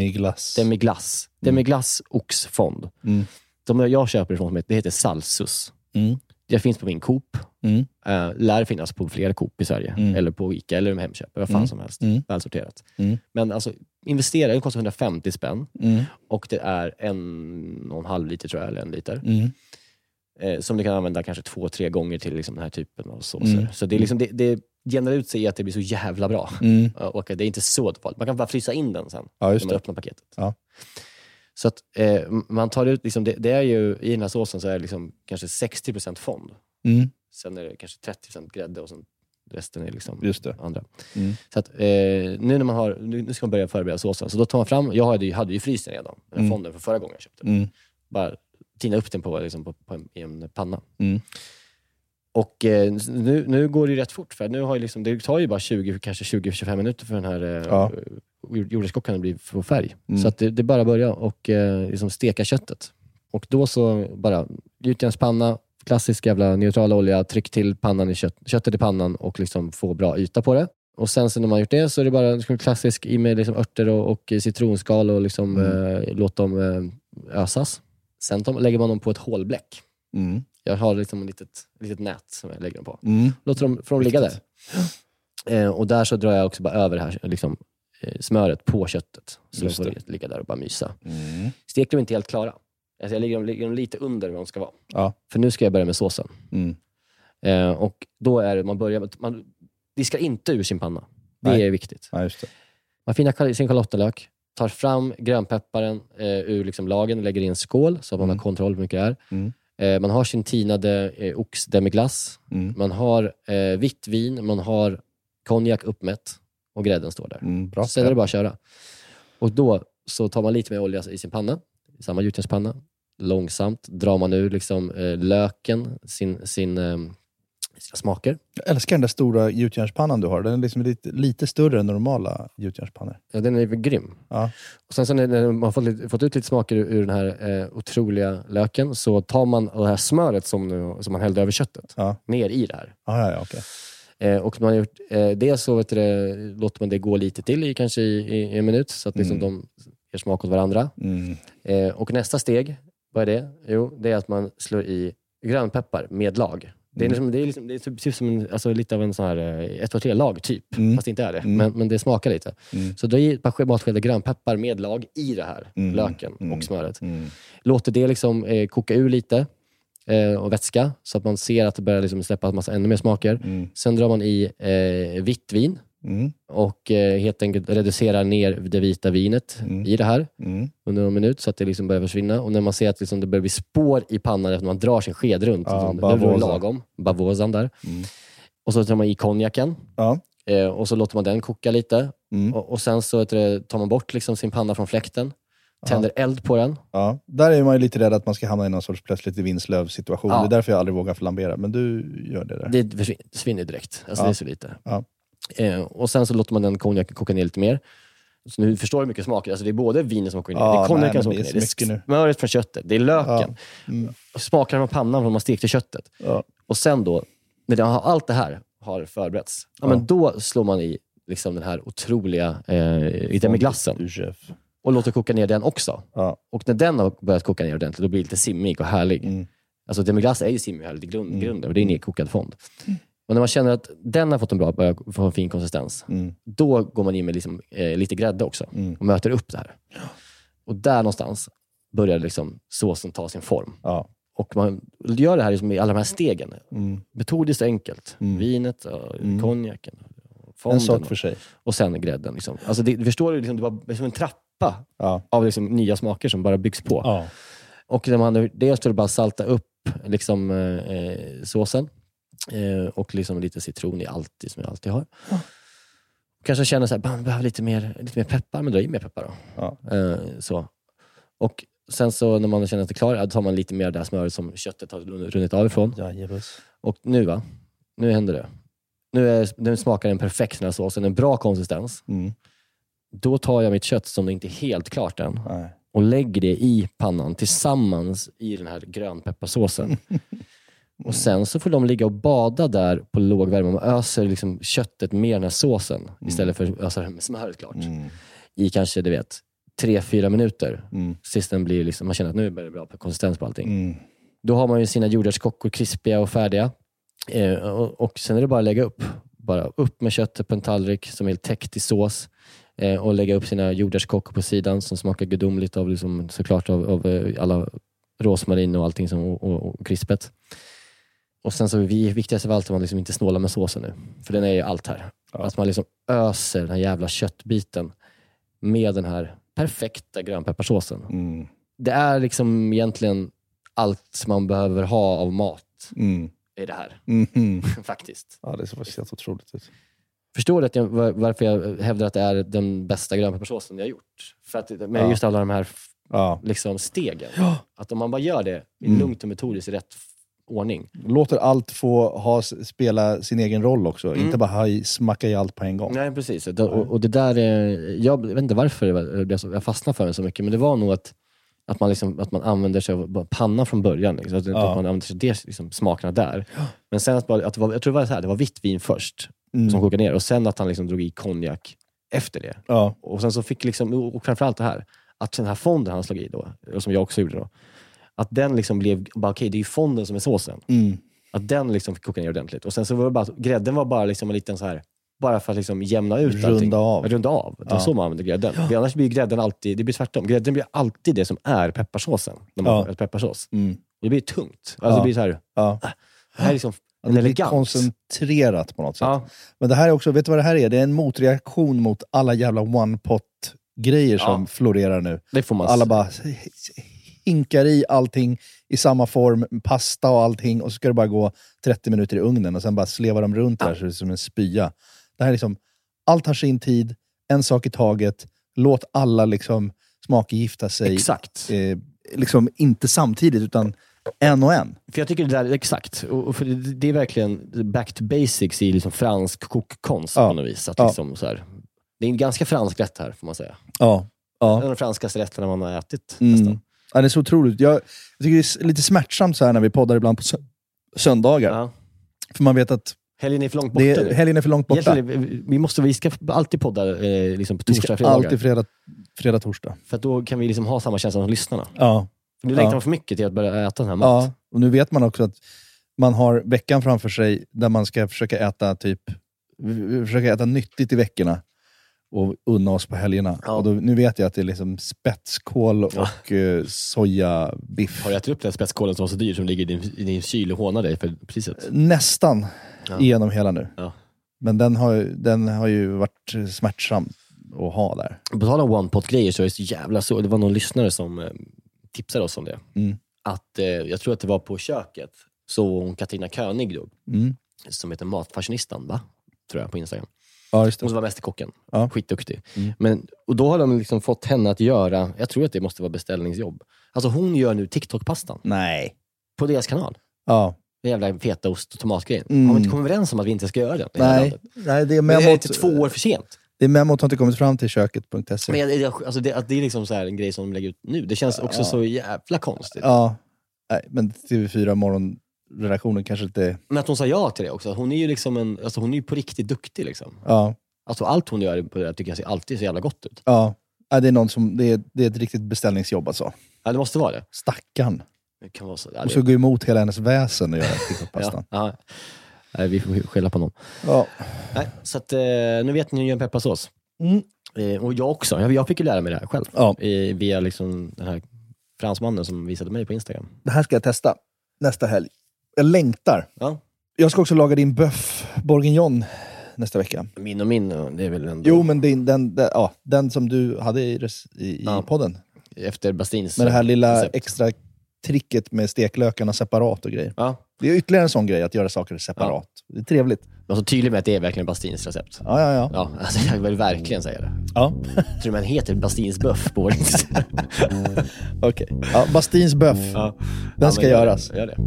Demiglass oxfond. De jag köper ifrån, det heter Salsus. Det finns på min Coop. Lär finnas på flera Coop i Sverige. Eller på Ica eller med Hemköp. Vad fan som helst. Välsorterat. Men alltså, investera, det kostar 150 spänn. Och det är 1,5 liter tror jag, eller 1 liter. Som du kan använda kanske 2-3 gånger till liksom den här typen av såser. Så det är liksom, det generar ut sig i att det blir så jävla bra. Och det är inte så farligt. Man kan bara frysa in den sen när man öppnar paketet. Så att man tar ut, liksom, det är ju i den här såsen så är det liksom kanske 60% fond. Sen är det kanske 30% grädde och sen resten är liksom andra. Så att nu när man nu ska man börja förbereda såsen. Så då tar man fram, jag hade ju fryst den redan. Den fonden för förra gången jag köpte. Bara tina upp den i en panna. Och nu går det ju rätt fort. För nu har ju liksom, det tar ju bara 20-25 minuter för den här jordgubbskockan blir få färg. Så att det bara börja och liksom steka köttet. Och då så bara gjutjärnspanna, klassisk jävla neutrala olja, tryck till pannan i köttet i pannan och liksom få bra yta på det. Och sen så när man gjort det så är det bara klassisk i med liksom örter och citronskal och liksom låt dem ösas. Sen lägger man dem på ett hålbläck. Jag har liksom ett litet nät som jag lägger dem på. Låter dem ligga där. Och där så drar jag också bara över här liksom, smöret på köttet. Så de får ligga där och bara mysa. Stek dem inte helt klara. Alltså jag lägger dem lite under vad de ska vara. För nu ska jag börja med såsen. Och då är det, man diskar inte ur sin panna. Det är viktigt. Man finar sin schalottenlök. Tar fram grönpepparen ur liksom lagen och lägger i en skål så att man har kontroll på hur mycket det är. Man har sin tinade oxdemiglass. Man har vitt vin. Man har konjak uppmätt. Och grädden står där. Bra. Sen är det bara att köra. Och då så tar man lite mer olja i sin panna. I samma gjutjärnspanna. Långsamt drar man ur liksom, löken. Sina smaker. Jag älskar den där stora gjutjärnspannan du har. Den är liksom lite större än normala gjutjärnspannor. Ja, den är grym. Och sen så när man har fått ut lite smaker ur den här otroliga löken så tar man det här smöret som man hällde över köttet ner i det här. Och när man har gjort det så låter man det gå lite till i kanske i en minut så att liksom de ger smak åt varandra. Och nästa steg, vad är det? Jo, det är att man slår i grönpeppar med lag. Det är typ som lite av en sån här 1-2-3-lag typ. Fast det inte är det. Men det smakar lite. Så då ger ett par matskedar grönpeppar med lag i det här. Löken och smöret. Låter det liksom koka ur lite. Och vätska. Så att man ser att det börjar liksom släppa ännu mer smaker. Sen drar man i vitt vin. Och helt enkelt reducerar ner det vita vinet i det här under en minut så att det liksom börjar försvinna. Och när man ser att liksom det börjar bli spår i pannan efter man drar sin sked runt liksom, det blir lagom. Bavosan där. Och så tar man i konjaken. Och så låter man den koka lite. Och sen så tar man bort liksom sin panna från fläkten. Tänder eld på den. Där är man ju lite rädd att man ska hamna i någon sorts plötsligt vinslöv situation. Det är därför jag aldrig vågar flambera. Men du gör det där. Det försvinner direkt. Alltså det är så lite. Och sen så låter man den konjaken koka ner lite mer. Så nu förstår du hur mycket smaker. Alltså det är både vinen som kokar ner. Det är konjaken som kokar ner. Det är smöret från köttet. Det är löken. Smakar från pannan från man stekte köttet. Och sen då, när allt det här har förberetts. Men då slår man i liksom den här otroliga demiglassen. Och låter koka ner den också. Och när den har börjat koka ner ordentligt, då blir det lite simmig och härlig. Alltså demiglass är ju simmig och härlig i grunden. Och det är nedkokad fond. Och när man känner att den har fått börjar få en fin konsistens, då går man in med liksom, lite grädde också och möter upp det här. Och där någonstans börjar liksom såsen ta sin form. Ja. Och man gör det här liksom i alla de här stegen. Metodiskt enkelt. Vinet, konjaken, fonden, en sak för sig. Och sen grädden. Liksom. Alltså du förstår, liksom, det var som en trappa av liksom, nya smaker som bara byggs på. Ja. Och när man dels skulle bara salta upp liksom, såsen och liksom lite citron i allt som jag alltid har. Ja. Kanske känner så här, man behöver lite mer peppar, men dra i mer peppar då. Ja. Så. Och sen så när man känner att det är klart, då tar man lite mer av det här smöret som köttet har runnit av ifrån. Och nu händer det. Nu smakar den perfekt den här såsen, en bra konsistens. Då tar jag mitt kött som inte är helt klart än och lägger det i pannan tillsammans i den här grönpepparsåsen. Och sen så får de ligga och bada där på låg värme. Man öser liksom köttet med den här såsen istället för att ösa med smöret klart. I kanske, 3-4 minuter. Sist den blir liksom, man känner att nu börjar det bra på konsistens på allting. Då har man ju sina jordärtskockor krispiga och färdiga. Och sen är det bara att lägga upp. Bara upp med köttet på en tallrik som är helt täckt i sås. Och lägga upp sina jordärtskockor på sidan som smakar gudomligt av liksom, såklart av alla rosmarin och allting som, och krispet. Och sen så är vi viktigast av allt att man liksom inte snålar med såsen nu. För den är ju allt här. Ja. Att man liksom öser den här jävla köttbiten med den här perfekta grönpepparsåsen. Det är liksom egentligen allt man behöver ha av mat i det här. Faktiskt. Ja, det är så helt otroligt ut. Förstår du varför jag hävdar att det är den bästa grönpepparsåsen jag har gjort? För att med just alla de här liksom stegen. Ja. Att om man bara gör det lugnt och metodiskt i rätt ordning. Låter allt få spela sin egen roll också. Inte bara smacka i allt på en gång. Nej, precis. Och det där jag vet inte varför jag fastnade för det så mycket. Men det var nog att man använder sig av pannan från början. Liksom. Att man använder sig av det, liksom, smakerna där. Men sen att det var, jag tror det var så här, det var vitt vin först som kokade ner. Och sen att han liksom drog i konjak efter det. Ja. Och sen så fick liksom, och framförallt det här, att den här fonden han slog i då, och som jag också gjorde då, att den liksom blev, okej, det är ju fonden som är såsen. Att den liksom fick koka ner ordentligt. Och sen så var det bara, grädden var bara liksom en liten så här, bara för att liksom jämna ut Runda av. Det var så man använder grädden. Ja. Annars blir grädden alltid, det blir tvärtom. Grädden blir alltid det som är pepparsåsen. När man har pepparsås. Det blir tungt. Alltså det blir så här, det här är liksom en elegans. Koncentrerat på något sätt. Ja. Men det här är också, vet du vad det här är? Det är en motreaktion mot alla jävla one-pot-grejer som florerar nu. Det får man alla bara hinkar i allting i samma form, pasta och allting, och så ska det bara gå 30 minuter i ugnen och sen bara slevar de runt där så det är som en spya. Det här är liksom, allt har sin tid, en sak i taget, låt alla liksom smakgifta sig. Exakt. Liksom inte samtidigt utan en och en. För jag tycker det där, exakt, och för det är verkligen back to basics i liksom fransk kokkonst på något vis. Att liksom så här, det är en ganska fransk rätt här, får man säga. Ja. En av de franskaste rätterna man har ätit nästan. Ja, det är så otroligt. Jag tycker det är lite smärtsamt så här när vi poddar ibland på söndagar. Ja. För man vet att helgen är för långt borta. Helgen är för långt borta. Vi ska alltid podda liksom på torsdag, fredagar. Alltid fredag, torsdag. För att då kan vi liksom ha samma känsla som lyssnarna. Ja. Nu längtar man för mycket till att börja äta den här maten. Ja, och nu vet man också att man har veckan framför sig där man ska försöka äta nyttigt i veckorna. Och unna oss på helgerna. Ja. Och nu vet jag att det är liksom spetskål och sojabiff. Har du ätit upp den spetskålen som var så dyr som ligger i din kyl och hånar dig för priset? Nästan igenom hela nu. Ja. Men den har ju varit smärtsam att ha där. På tal om one-pot-grejer så är det så jävla så. Det var någon lyssnare som tipsade oss om det. Att jag tror att det var på köket. Så hon Katarina König då. Som heter Matfashionistan, va? Tror jag, på Instagram. Ja, just det. Hon var mästerkocken. Ja. Skitduktig. Och då har de liksom fått henne att göra, jag tror att det måste vara beställningsjobb. Alltså hon gör nu TikTok-pastan. Nej. På deras kanal. Ja. Det jävla fetaost och tomatgrejen. Har vi inte kommit överens om att vi inte ska göra det? Nej, det är memot. Det är inte 2 år för sent. Det är memot har inte kommit fram till köket.se. Men det är liksom så här en grej som de lägger ut nu. Det känns också så jävla konstigt. Ja. Nej, men TV4 morgonredaktionen kanske inte... Men att hon sa ja till det också. Hon är ju liksom hon är ju på riktigt duktig liksom. Ja. Alltså allt hon gör på det tycker jag alltid så jävla gott ut. Ja. Det är någon som det är ett riktigt beställningsjobb alltså. Ja, det måste vara det. Stackarn. Det kan vara så. Och så gå emot hela hennes väsen och göra TikTok-pastan. Ja. Nej, vi får skälla på någon. Ja. Nej, så att, nu vet ni hur jag gör en pepparsås. Och jag också. Jag fick ju lära mig det här själv. Ja. Via liksom den här fransmannen som visade mig på Instagram. Det här ska jag testa nästa helg. Jag längtar. Ja. Jag ska också laga din bœuf bourguignon nästa vecka. Min, det är väl ändå... Jo, men den som du hade i podden. Efter Bastins. Med det här lilla recept. extra tricket med steklökarna separat och grejer. Ja. Det är ytterligare en sån grej, att göra saker separat. Ja. Det är trevligt. Jag var så tydlig med att det är verkligen Bastins recept. Ja. Ja, alltså jag vill verkligen säga det. Ja. Jag tror man heter Bastins bœuf på Okej. Ja, Bastins bœuf. Ja. Den ska göras. Gör det.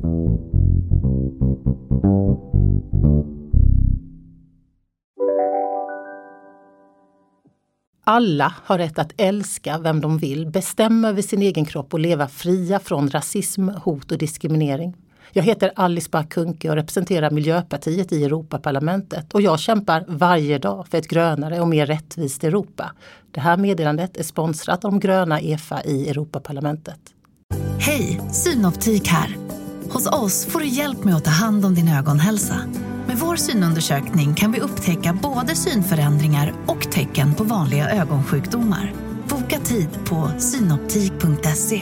Alla har rätt att älska vem de vill, bestämma över sin egen kropp och leva fria från rasism, hot och diskriminering. Jag heter Alice Bah Kuhnke och representerar Miljöpartiet i Europaparlamentet. Och jag kämpar varje dag för ett grönare och mer rättvist Europa. Det här meddelandet är sponsrat av de gröna EFA i Europaparlamentet. Hej, Synoptik här. Hos oss får du hjälp med att ta hand om din ögonhälsa. Med vår synundersökning kan vi upptäcka både synförändringar och tecken på vanliga ögonsjukdomar. Boka tid på synoptik.se.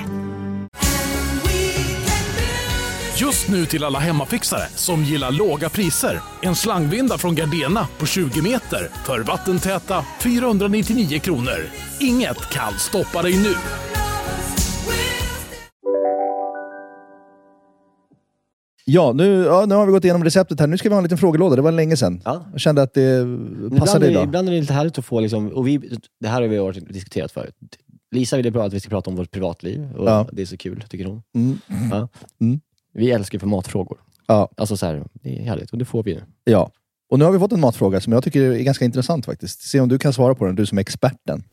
Just nu till alla hemmafixare som gillar låga priser. En slangvinda från Gardena på 20 meter för vattentäta 499 kronor. Inget kan stoppa dig nu. Ja, nu har vi gått igenom receptet här. Nu ska vi ha en liten frågelåda. Det var länge sedan. Ja. Jag kände att det passade idag. Ibland är det lite härligt att få liksom, och det här har vi diskuterat förut. Lisa ville att vi ska prata om vårt privatliv och det är så kul, tycker hon. Ja. Vi älskar för matfrågor. Ja. Alltså så här, det är härligt och det får vi nu. Ja. Och nu har vi fått en matfråga som jag tycker är ganska intressant faktiskt. Se om du kan svara på den, du som är experten.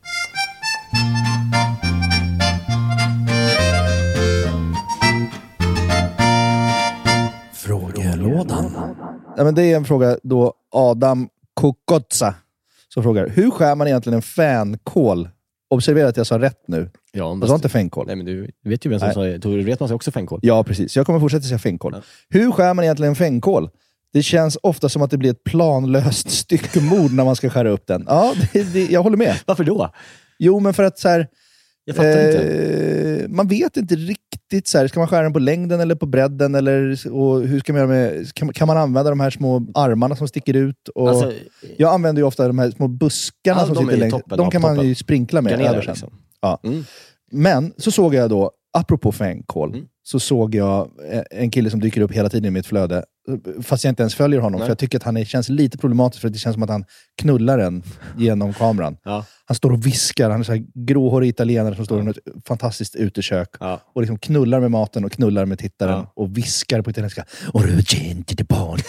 Frågelådan. Ja, men det är en fråga då Adam Kokotsa som frågar: hur skär man egentligen en fänkål? Observera att jag sa rätt nu. Ja, jag sa inte fänkål. Nej, men du vet ju vem som sa det. Du vet man sig också fänkål. Ja, precis. Jag kommer fortsätta säga fänkål. Ja. Hur skär man egentligen en fänkål? Det känns ofta som att det blir ett planlöst styckemord när man ska skära upp den. Ja, jag håller med. Varför då? Jo, men för att så här... Jag fattar inte. Man vet inte riktigt så här, ska man skära den på längden eller på bredden och hur ska man göra med, kan man använda de här små armarna som sticker ut och alltså, jag använder ju ofta de här små buskarna som sitter längst. De kan man ju sprinkla med över sen. Liksom. Ja. Men så såg jag då, apropå fänkål, så såg jag en kille som dyker upp hela tiden i mitt flöde, fast jag inte ens följer honom. Nej. För jag tycker att han känns lite problematisk, för det känns som att han knullar en genom kameran. Ja. Han står och viskar, han är så här gråhårig italienare som står i ett fantastiskt utekök och liksom knullar med maten och knullar med tittaren och viskar på italienska. Och du känner det barn,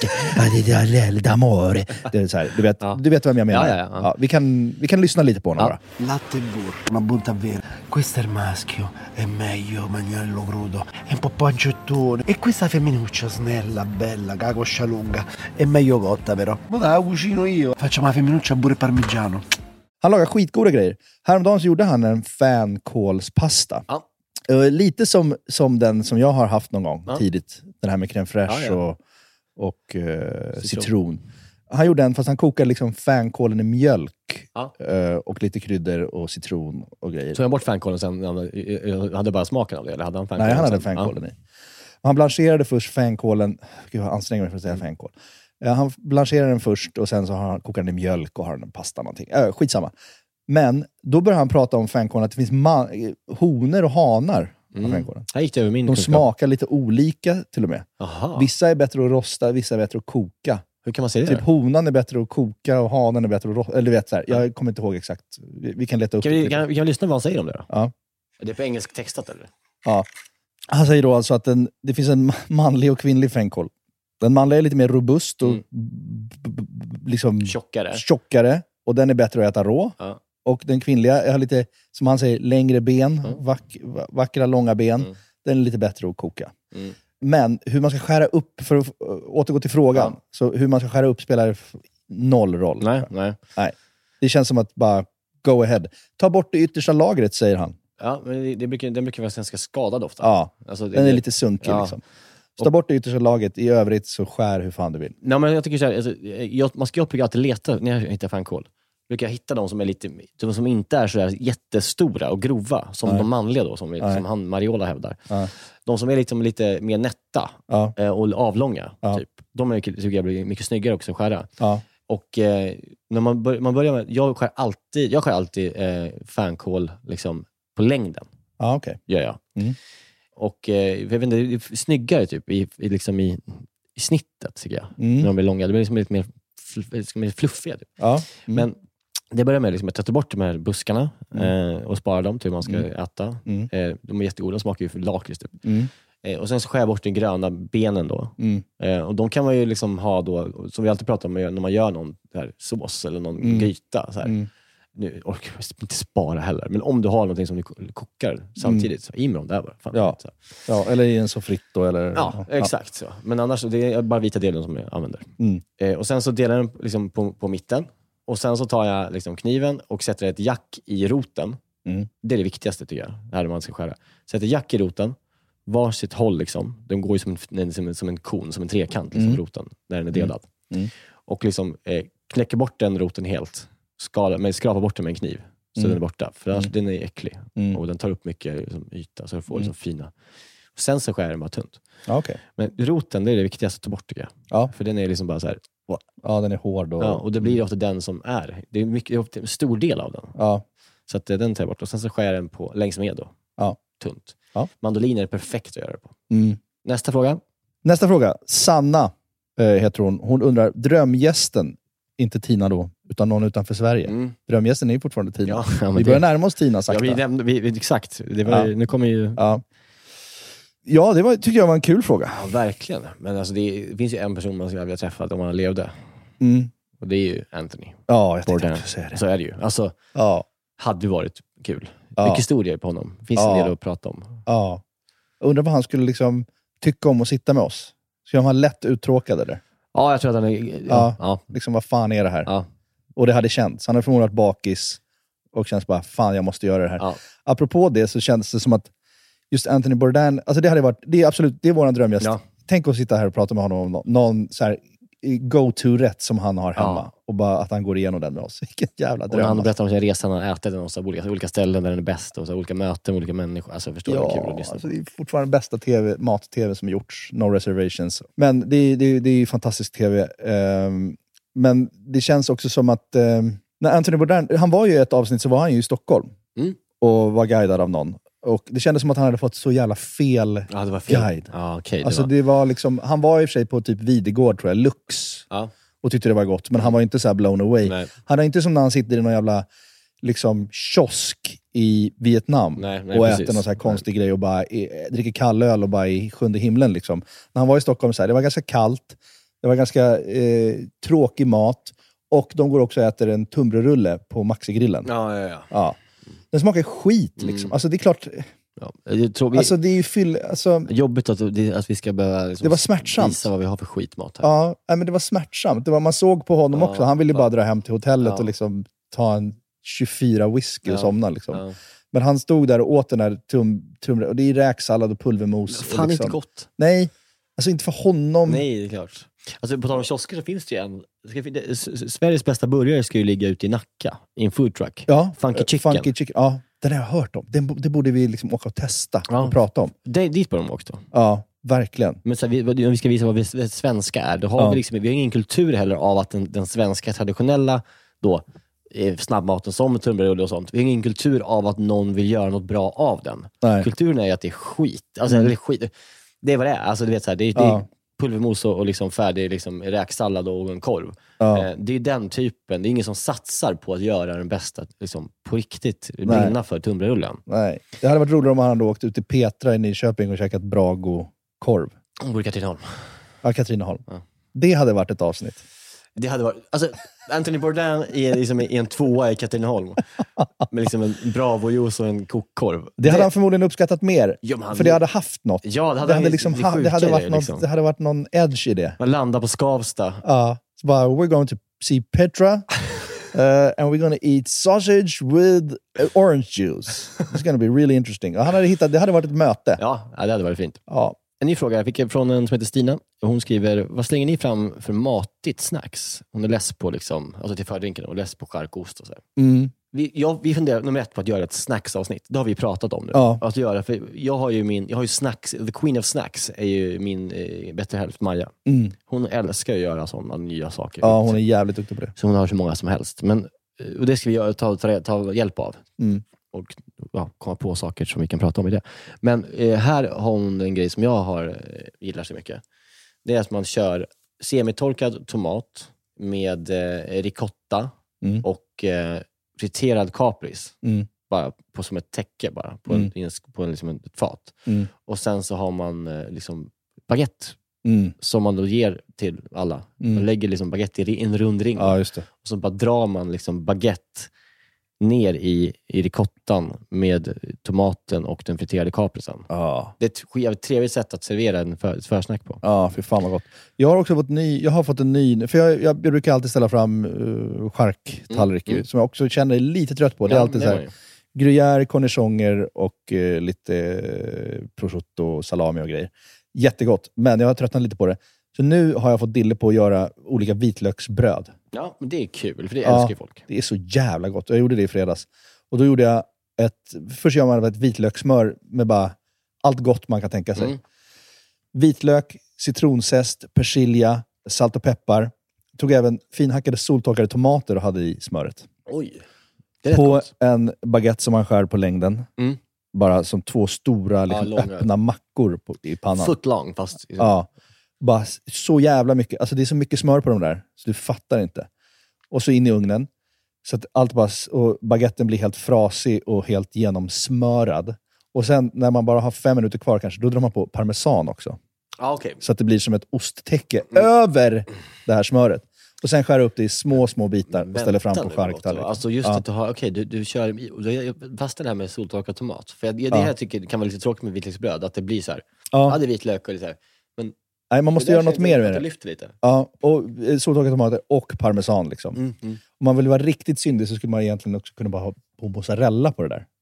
det är så här, du vet vem jag menar. Ja, vi kan lyssna lite på honom bara. Latte e burro, una bontà vera. Questo è il maschio, è meglio mangiarlo crudo, è un po' panciottone. E questa femminuccia snella, bella, che ha coscia lunga, è meglio cotta però. Ma la cucino io. Facciamo la femminuccia burro parmigiano. Han lagar skitgoda grejer. Häromdagen så gjorde han en fänkålspasta. Ja. Lite som den som jag har haft någon gång tidigt. Den här med crème fraîche och citron. Han gjorde en, fast han kokade liksom fänkålen i mjölk. Och lite kryddor och citron och grejer. Så jag bort fänkålen sen? Jag hade bara smaken av det? Eller hade han fänkålen? Nej, han hade fänkålen i. Han blancherade först fänkålen. Gud, jag anstränger mig för att säga fänkål. Han blancherar den först och sen så har han kokar den i mjölk och har den pasta någonting. Skitsamma. Men då börjar han prata om fänkålen att det finns honor och hanar av fänkålen. Här gick det över min kunskap. Smakar lite olika till och med. Aha. Vissa är bättre att rosta, vissa är bättre att koka. Hur kan man säga det? Typ honan är bättre att koka och hanen är bättre att rosta. Eller du vet så här, jag kommer inte ihåg exakt. Vi kan leta upp vi kan lyssna på vad han säger om det då? Ja. Är det på engelsk textat eller? Ja. Han säger då alltså att det finns en manlig och kvinnlig fänkål. Den manliga är lite mer robust och liksom tjockare. Och den är bättre att äta rå. Ja. Och den kvinnliga har lite, som han säger, längre ben. Vackra, långa ben. Den är lite bättre att koka. Men hur man ska skära upp, för att återgå till frågan. Så hur man ska skära upp spelar noll roll. Nej. Det känns som att bara go ahead. Ta bort det yttersta lagret, säger han. Ja, men den brukar vara ganska skadad ofta. Ja, alltså, den är lite sunkig liksom. Ta bort det yttersta laget, i övrigt så skär hur fan du vill. Nej, men jag tycker så här, alltså, man ska ju alltid leta när jag hittar fänkål. Brukar jag hitta de som är de som inte är så där jättestora och grova som de manliga då, som han Mariola hävdar. De som är liksom lite mer nätta och avlånga typ. De tycker jag blir mycket snyggare också att skära. Och när man börjar med, jag skär alltid fänkål liksom på längden. Okay. Gör jag. Och jag vet inte, det är snyggare typ i snittet tycker jag. När de är långa, det blir liksom lite mer fluffiga typ. Men det börjar med liksom att ta bort de här buskarna och spara dem till man ska äta. De är jättegoda, de smakar ju lakrits typ. Och sen så skär jag bort de gröna benen då. Och de kan man ju liksom ha då, som vi alltid pratar om när man gör någon här sås eller någon gryta så här. Nu orkar jag inte spara heller, men om du har någonting som du kokar samtidigt, så i med dem där bara. Fan, ja, eller i en sofritto eller... Ja, exakt så. Men annars, det är bara vita delen som jag använder. Och sen så delar jag den liksom på mitten. Och sen så tar jag liksom kniven och sätter ett jack i roten. Det är det viktigaste tycker jag, här man ska skära. Sätter jack i roten, varsitt håll liksom. Den går ju som en kon, som en trekant liksom, roten, när den är delad. Och liksom knäcker bort den roten helt. Skrapa bort den med en kniv. Så den är borta. För annars den är äcklig. Och den tar upp mycket liksom, yta. Så du får liksom fina. Och sen så skär den bara tunt. Okay. Men roten, det är det viktigaste att ta bort tycker jag. För den är liksom bara så här. Ja, den är hård. Och det blir ofta den som är. Det är ofta en stor del av den. Så att den tar jag bort. Och sen så skär jag den på längs med då. Tunt. Mandoliner är perfekt att göra det på. Nästa fråga. Sanna heter hon. Hon undrar, drömgästen, inte Tina då, utan någon utanför Sverige. Drömgästen är ju fortfarande Tina. Vi börjar närma oss Tina sakta. Exakt. Det var, nu kommer ju... Ja, det tycker jag var en kul fråga. Ja, verkligen. Men alltså, det finns ju en person man skulle vilja träffa om han levde. Och det är ju Anthony. Ja, jag tänkte också säga det. Så är det ju. Alltså, hade varit kul. Mycket historier på honom. Finns en del att prata om. Ja. Jag undrar vad han skulle liksom tycka om att sitta med oss. Skulle han lätt uttråkad eller? Ja, jag tror att han är... Liksom, vad fan är det här? Och det hade känts. Han hade förmodligen varit bakis och känns bara, fan jag måste göra det här. Apropå det så känns det som att just Anthony Bourdain, alltså det är absolut, det är våran drömgäst. Tänk att sitta här och prata med honom om någon så här go-to-rätt som han har hemma. Och bara att han går igenom den med oss. Vilken jävla dröm. Och han berättar om sin resa, han har ätit den på olika ställen där den är bäst. Och så olika möten med olika människor. Alltså jag förstår det är kul att lyssna på. Det är fortfarande bästa mat-tv som gjorts. No reservations. Men det är fantastisk tv. Men det känns också som att när Anthony Bourdain, han var ju i ett avsnitt så var han ju i Stockholm. Och var guidad av någon. Och det kändes som att han hade fått så jävla fel guide. Det var liksom, han var i och för sig på typ Videgård tror jag, Lux. Och tyckte det var gott. Men han var inte så här blown away. Nej. Han är inte som när han sitter i någon jävla liksom kiosk i Vietnam. Och äter någon så här konstig grej och bara dricker kallöl och bara i sjunde himlen liksom. När han var i Stockholm så här, det var ganska kallt. Det var ganska tråkig mat. Och de går också och äter en tunnbrödsrulle på Maxi-grillen. Ja. Den smakar skit liksom. Alltså det är klart... alltså det är ju jobbigt att vi ska behöva liksom, det var smärtsamt. Visa vad vi har för skitmat här. Ja, men det var smärtsamt. Man såg på honom också. Han ville bara dra hem till hotellet och liksom ta en 24 whisky och somna liksom. Men han stod där och åt den där och det är räksallad och pulvermos. Fan, liksom. inte gott. Nej, alltså inte för honom. Nej, det är klart. Alltså på tal om kiosker så finns det ju Sveriges bästa burgare ska ju ligga ute i Nacka i en food truck. Funky Chicken. Ja, den har jag hört om. Det borde vi liksom åka och testa och prata om. Dit på dem också. Ja, verkligen. Men så här, om vi ska visa vad vi svenska är, då har vi liksom, vi har ingen kultur heller av att den svenska traditionella då snabbmaten som tunnbrödsrulle och sånt. Vi har ingen kultur av att någon vill göra något bra av den. Nej. Kulturen är att det är skit. Alltså det är skit. Det är vad det är. Alltså du vet så här, det är pulvermos och liksom färdig liksom räksallad och en korv. Det är den typen. Det är ingen som satsar på att göra den bästa liksom, på riktigt brinna för tunnbrödsrullen. Nej. Det hade varit roligare om han hade åkt ut till Petra i Nyköping och käkat bra god korv. Och Katrineholm. Ja, Katrineholm. Det hade varit ett avsnitt. Det hade varit, alltså Anthony Bourdain är liksom i en 2 i Katrineholm med liksom en Bravo-juice och en kokkorv. Det hade han förmodligen uppskattat mer. För det hade haft något. Ja, det hade varit någon edge i det. Man landar på Skavsta. Ja, så bara, we're going to see Petra and we're going to eat sausage with orange juice. It's going to be really interesting. Och han hade hittat, det hade varit ett möte. Ja, det hade varit fint. Ja. En ny fråga jag fick från en som heter Stina. Hon skriver, vad slänger ni fram för matigt snacks? Hon är less på liksom, alltså till fördrinken och less på charkost och så här. Vi funderar nummer 1 på att göra ett snacksavsnitt. Det har vi pratat om nu. Ja. Att göra, för jag har ju snacks, the queen of snacks är ju min bättre hälft Maja. Hon älskar att göra sådana nya saker. Ja, hon är jävligt duktig på det. Så hon har så många som helst. Men, och det ska vi ta hjälp av. Och komma på saker som vi kan prata om i det. Men här har hon en grej som jag gillar så mycket. Det är att man kör semitorkad tomat med ricotta och friterad kapris. Bara som ett täcke bara. På liksom ett fat. Och sen så har man liksom baguette. Som man då ger till alla. Man lägger liksom baguette i en rund ring. Ja, just det. Och så bara drar man liksom baguette ner i ricottan med tomaten och den friterade kaprisen. Det är ett jävligt trevligt sätt att servera ett försnack på. Ja, för fan vad gott. Jag har också fått en ny, för jag brukar alltid ställa fram charktallrik som jag också känner lite trött på. Det är alltid så här gruyère, cornichoner och lite prosciutto, salami och grejer. Jättegott, men jag har tröttnat lite på det. Så nu har jag fått dille på att göra olika vitlöksbröd. Ja, men det är kul, för det älskar folk. Det är så jävla gott. Jag gjorde det i fredags. Och då gjorde jag först gör man ett vitlökssmör med bara allt gott man kan tänka sig. Vitlök, citronzest, persilja, salt och peppar. Tog även finhackade soltorkade tomater och hade i smöret. Oj. Det är på gott. En baguette som man skär på längden. Bara som 2 stora liksom, öppna mackor i pannan. Foot long fast. Ja. Bara så jävla mycket. Alltså det är så mycket smör på de där. Så du fattar inte. Och så in i ugnen. Så att allt bara... Och baguetten blir helt frasig och helt genomsmörad. Och sen när man bara har 5 minuter kvar kanske, då drar man på parmesan också. Okay. Så att det blir som ett osttäcke över det här smöret. Och sen skär upp det i små bitar och ställer fram på charktallriken. Alltså just att du har, du kör fast det här med soltorkad tomat. För det här tycker jag kan vara lite tråkigt med vitlöksbröd, att det blir så här. Ja, det är vitlök och det så här. Men nej, man måste göra något mer med det. Lyfter lite. Ja, och soltorkade tomater och parmesan liksom. Om man vill vara riktigt syndig så skulle man egentligen också kunna bara ha på mozzarella på det där.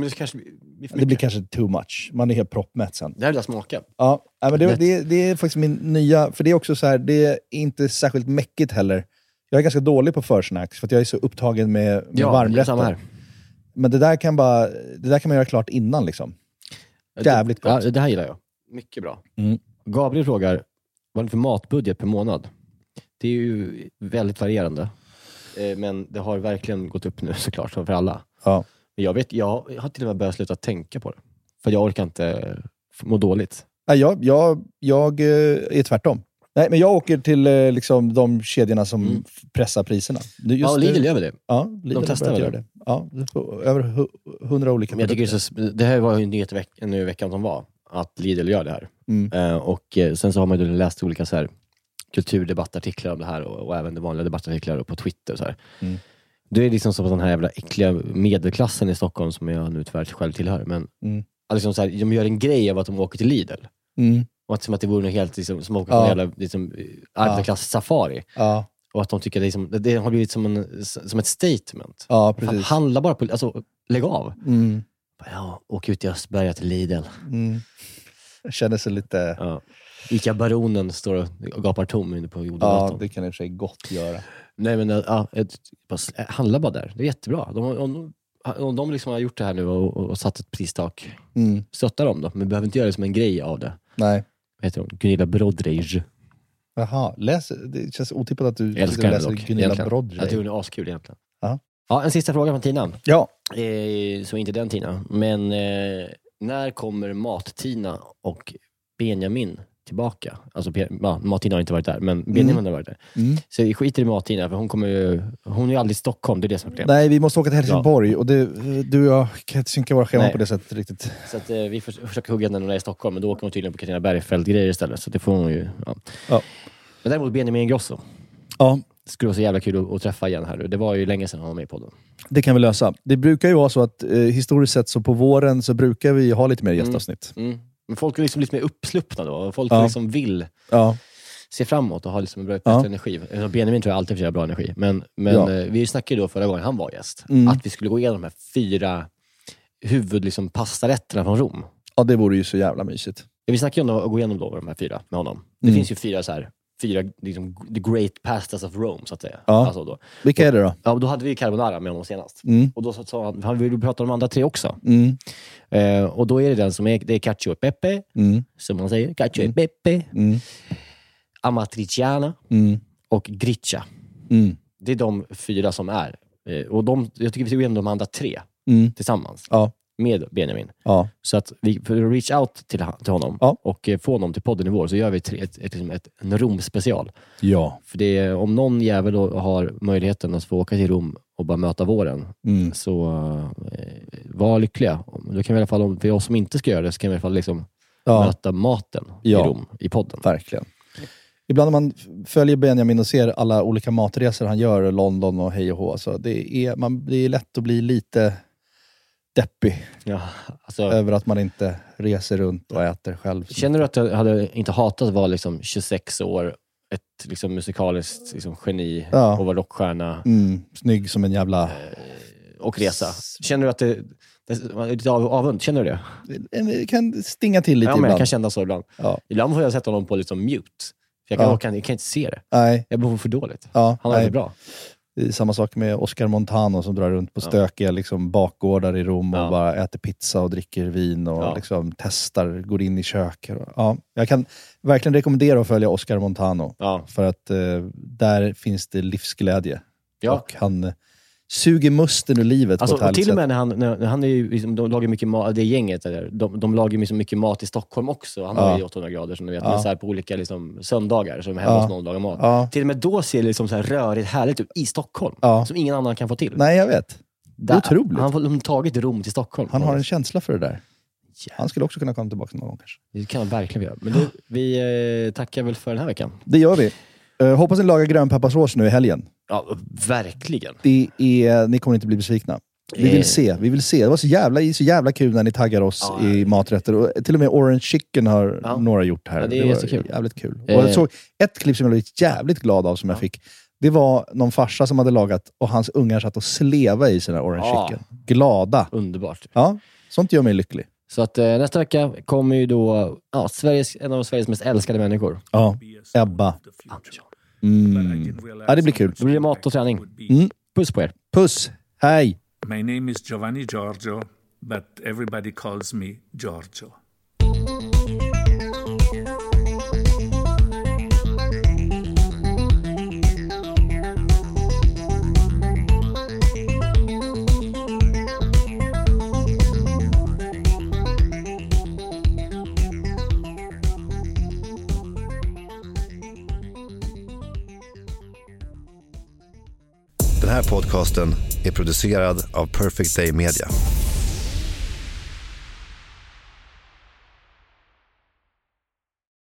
Det blir kanske too much. Man är helt proppmätt sen. Det här vill jag smaka. Ja, men det är faktiskt min nya... För det är också så här, det är inte särskilt mäckigt heller. Jag är ganska dålig på försnacks för att jag är så upptagen med varmrätter. Men det där kan man göra klart innan liksom. Jävligt gott. Ja, det här gillar jag. Mycket bra. Gabriel frågar, vad är det för matbudget per månad? Det är ju väldigt varierande. Men det har verkligen gått upp nu såklart för alla. Ja. Jag har till och med börjat sluta tänka på det. För jag orkar inte må dåligt. Nej, jag är tvärtom. Nej, men jag åker till liksom de kedjorna som pressar priserna. Lidl gör det. Ja, Lidl de testar gör det. Ja, över 100 olika men jag tycker det här var ju en nyhet nu i veckan som var. Att Lidl gör det här. Och sen så har man ju läst olika så här kulturdebattartiklar om det här. Och även de vanliga debattartiklar på Twitter och så här. Det är liksom som den här jävla äckliga medelklassen i Stockholm som jag nu tyvärr själv tillhör. Men liksom så här, de gör en grej av att de åker till Lidl. Och att, som att det vore något helt liksom, som åker på en jävla liksom, arbetarklass-safari. Ja. Och att de tycker att det har blivit som ett statement. Ja, precis. Fan, handla bara på... Alltså, lägg av. Ja, åk ut i Östberga till Lidl. Jag känner sig lite... Ja. Ica-baronen står och gapar tom inne på Jordgatan. Ja, det kan i och för sig gott göra. Nej, men handla bara där. Det är jättebra. Om de liksom har gjort det här nu och satt ett pristak, stöttar dem då. Men behöver inte göra det som en grej av det. Nej. Vad heter hon? Gunilla Brodrej. Jaha, det känns otippat att du läser Gunilla Brodrej. Jag tror hon är askul egentligen. Aha. Ja, en sista fråga från Tina. Ja. Så inte den Tina. Men när kommer Mat-Tina och Benjamin tillbaka? Alltså Mat-Tina har inte varit där, men Benjamin har varit där. Så vi skiter i Mat-Tina, för hon är ju aldrig i Stockholm, det är det som är problemet. Nej, vi måste åka till Helsingborg. Ja. Och du och jag kan inte synka våra scheman på det sättet riktigt. Så att vi försöker hugga när hon är i Stockholm, men då åker hon tydligen på Katarina Bergfeldt-grejer istället. Så det får hon ju... Ja. Men däremot Benjamin Ingrosso. Ja. Det skulle vara så jävla kul att träffa igen här. Det var ju länge sedan han var med på podden. Det kan vi lösa. Det brukar ju vara så att historiskt sett så på våren så brukar vi ha lite mer gästavsnitt. Men folk är liksom lite mer uppsluppna då. Folk liksom vill se framåt och ha liksom en bättre energi. Benjamin tror jag alltid får bra energi. Men vi snackade då förra gången han var gäst. Att vi skulle gå igenom de här 4 pastarätterna från Rom. Ja, det vore ju så jävla mysigt. Vi snackade om att gå igenom då de här 4 med honom. Det finns ju 4 så här, 4 liksom, the great pastors of Rome, så att säga. Ja. Alltså då. Vilka är det då? Ja, då hade vi carbonara med honom senast. Och då sa han vill prata om de andra 3 också. Och då är det den som är, det är cacio e pepe, som man säger, cacio e pepe, amatriciana och griccia. Det är de 4 som är. Och jag tycker vi ska gå igenom de andra 3 tillsammans. Ja. Med Benjamin. Ja. Så att vi för att reach out till honom och få honom till podden i vår, så gör vi en Rom-special. Ja. För det är, om någon jävel då har möjligheten att få åka till Rom och bara möta våren, så var lyckliga. Då kan vi i alla fall, för oss som inte ska göra det, så kan vi i alla fall liksom möta maten i Rom i podden. Verkligen. Ibland när man följer Benjamin och ser alla olika matresor han gör i London och hej och hå, så det är lätt att bli lite deppig. Ja, alltså, över att man inte reser runt och äter själv. Känner du att du hade inte hatat att vara liksom 26 år, ett liksom musikaliskt liksom geni och vara rockstjärna? Snygg som en jävla... och resa. Känner du att det lite avund? Känner du det? Det kan stinga till lite ibland. Jag kan känna så ibland. Ja. Ibland får jag sätta honom på liksom mute. För jag kan inte se det. Nej. Jag blir för dåligt. Ja, han är det bra. Det är samma sak med Oscar Montano som drar runt på stökiga liksom, bakgårdar i Rom och bara äter pizza och dricker vin och liksom, testar, går in i kök. Ja, jag kan verkligen rekommendera att följa Oscar Montano. För att där finst det livsglädje. Ja. Och han suger musten ur livet alltså, på ett härligt till och med sätt. när han är ju, liksom, de lagar mycket mat, det gänget där, de lagar ju mycket mat i Stockholm också. Han har ju 800 grader som ni vet, men så här på olika liksom, söndagar som hemma hos någon lagar mat. Till och med då ser det liksom så här rörigt härligt ut i Stockholm, som ingen annan kan få till. Nej, jag vet. Det är otroligt. Han har tagit Rom till Stockholm. Han har en känsla för det där. Han skulle också kunna komma tillbaka någon gång kanske. Det kan han verkligen göra. Men då, vi tackar väl för den här veckan. Det gör vi. Hoppas ni lagar grönpepparsås nu i helgen. Ja, verkligen. Ni kommer inte bli besvikna. Vi vill se. Det var så jävla kul när ni taggar oss i maträtter. Och till och med Orange Chicken har några gjort här. Ja, det var jävligt kul. Och jag såg ett klipp som jag blev jävligt glad av som jag fick. Det var någon farsa som hade lagat och hans ungar satt och sleva i sina Orange Chicken. Glada. Underbart. Ja, sånt gör mig lycklig. Så att nästa vecka kommer ju då en av Sveriges mest älskade människor. Ja, Ebba. Ja, det blir kul. Då blir det mat och träning. Puss på er. Puss. Hej. My name is Giovanni Giorgio, but everybody calls me Giorgio. Den här podcasten är producerad av Perfect Day Media.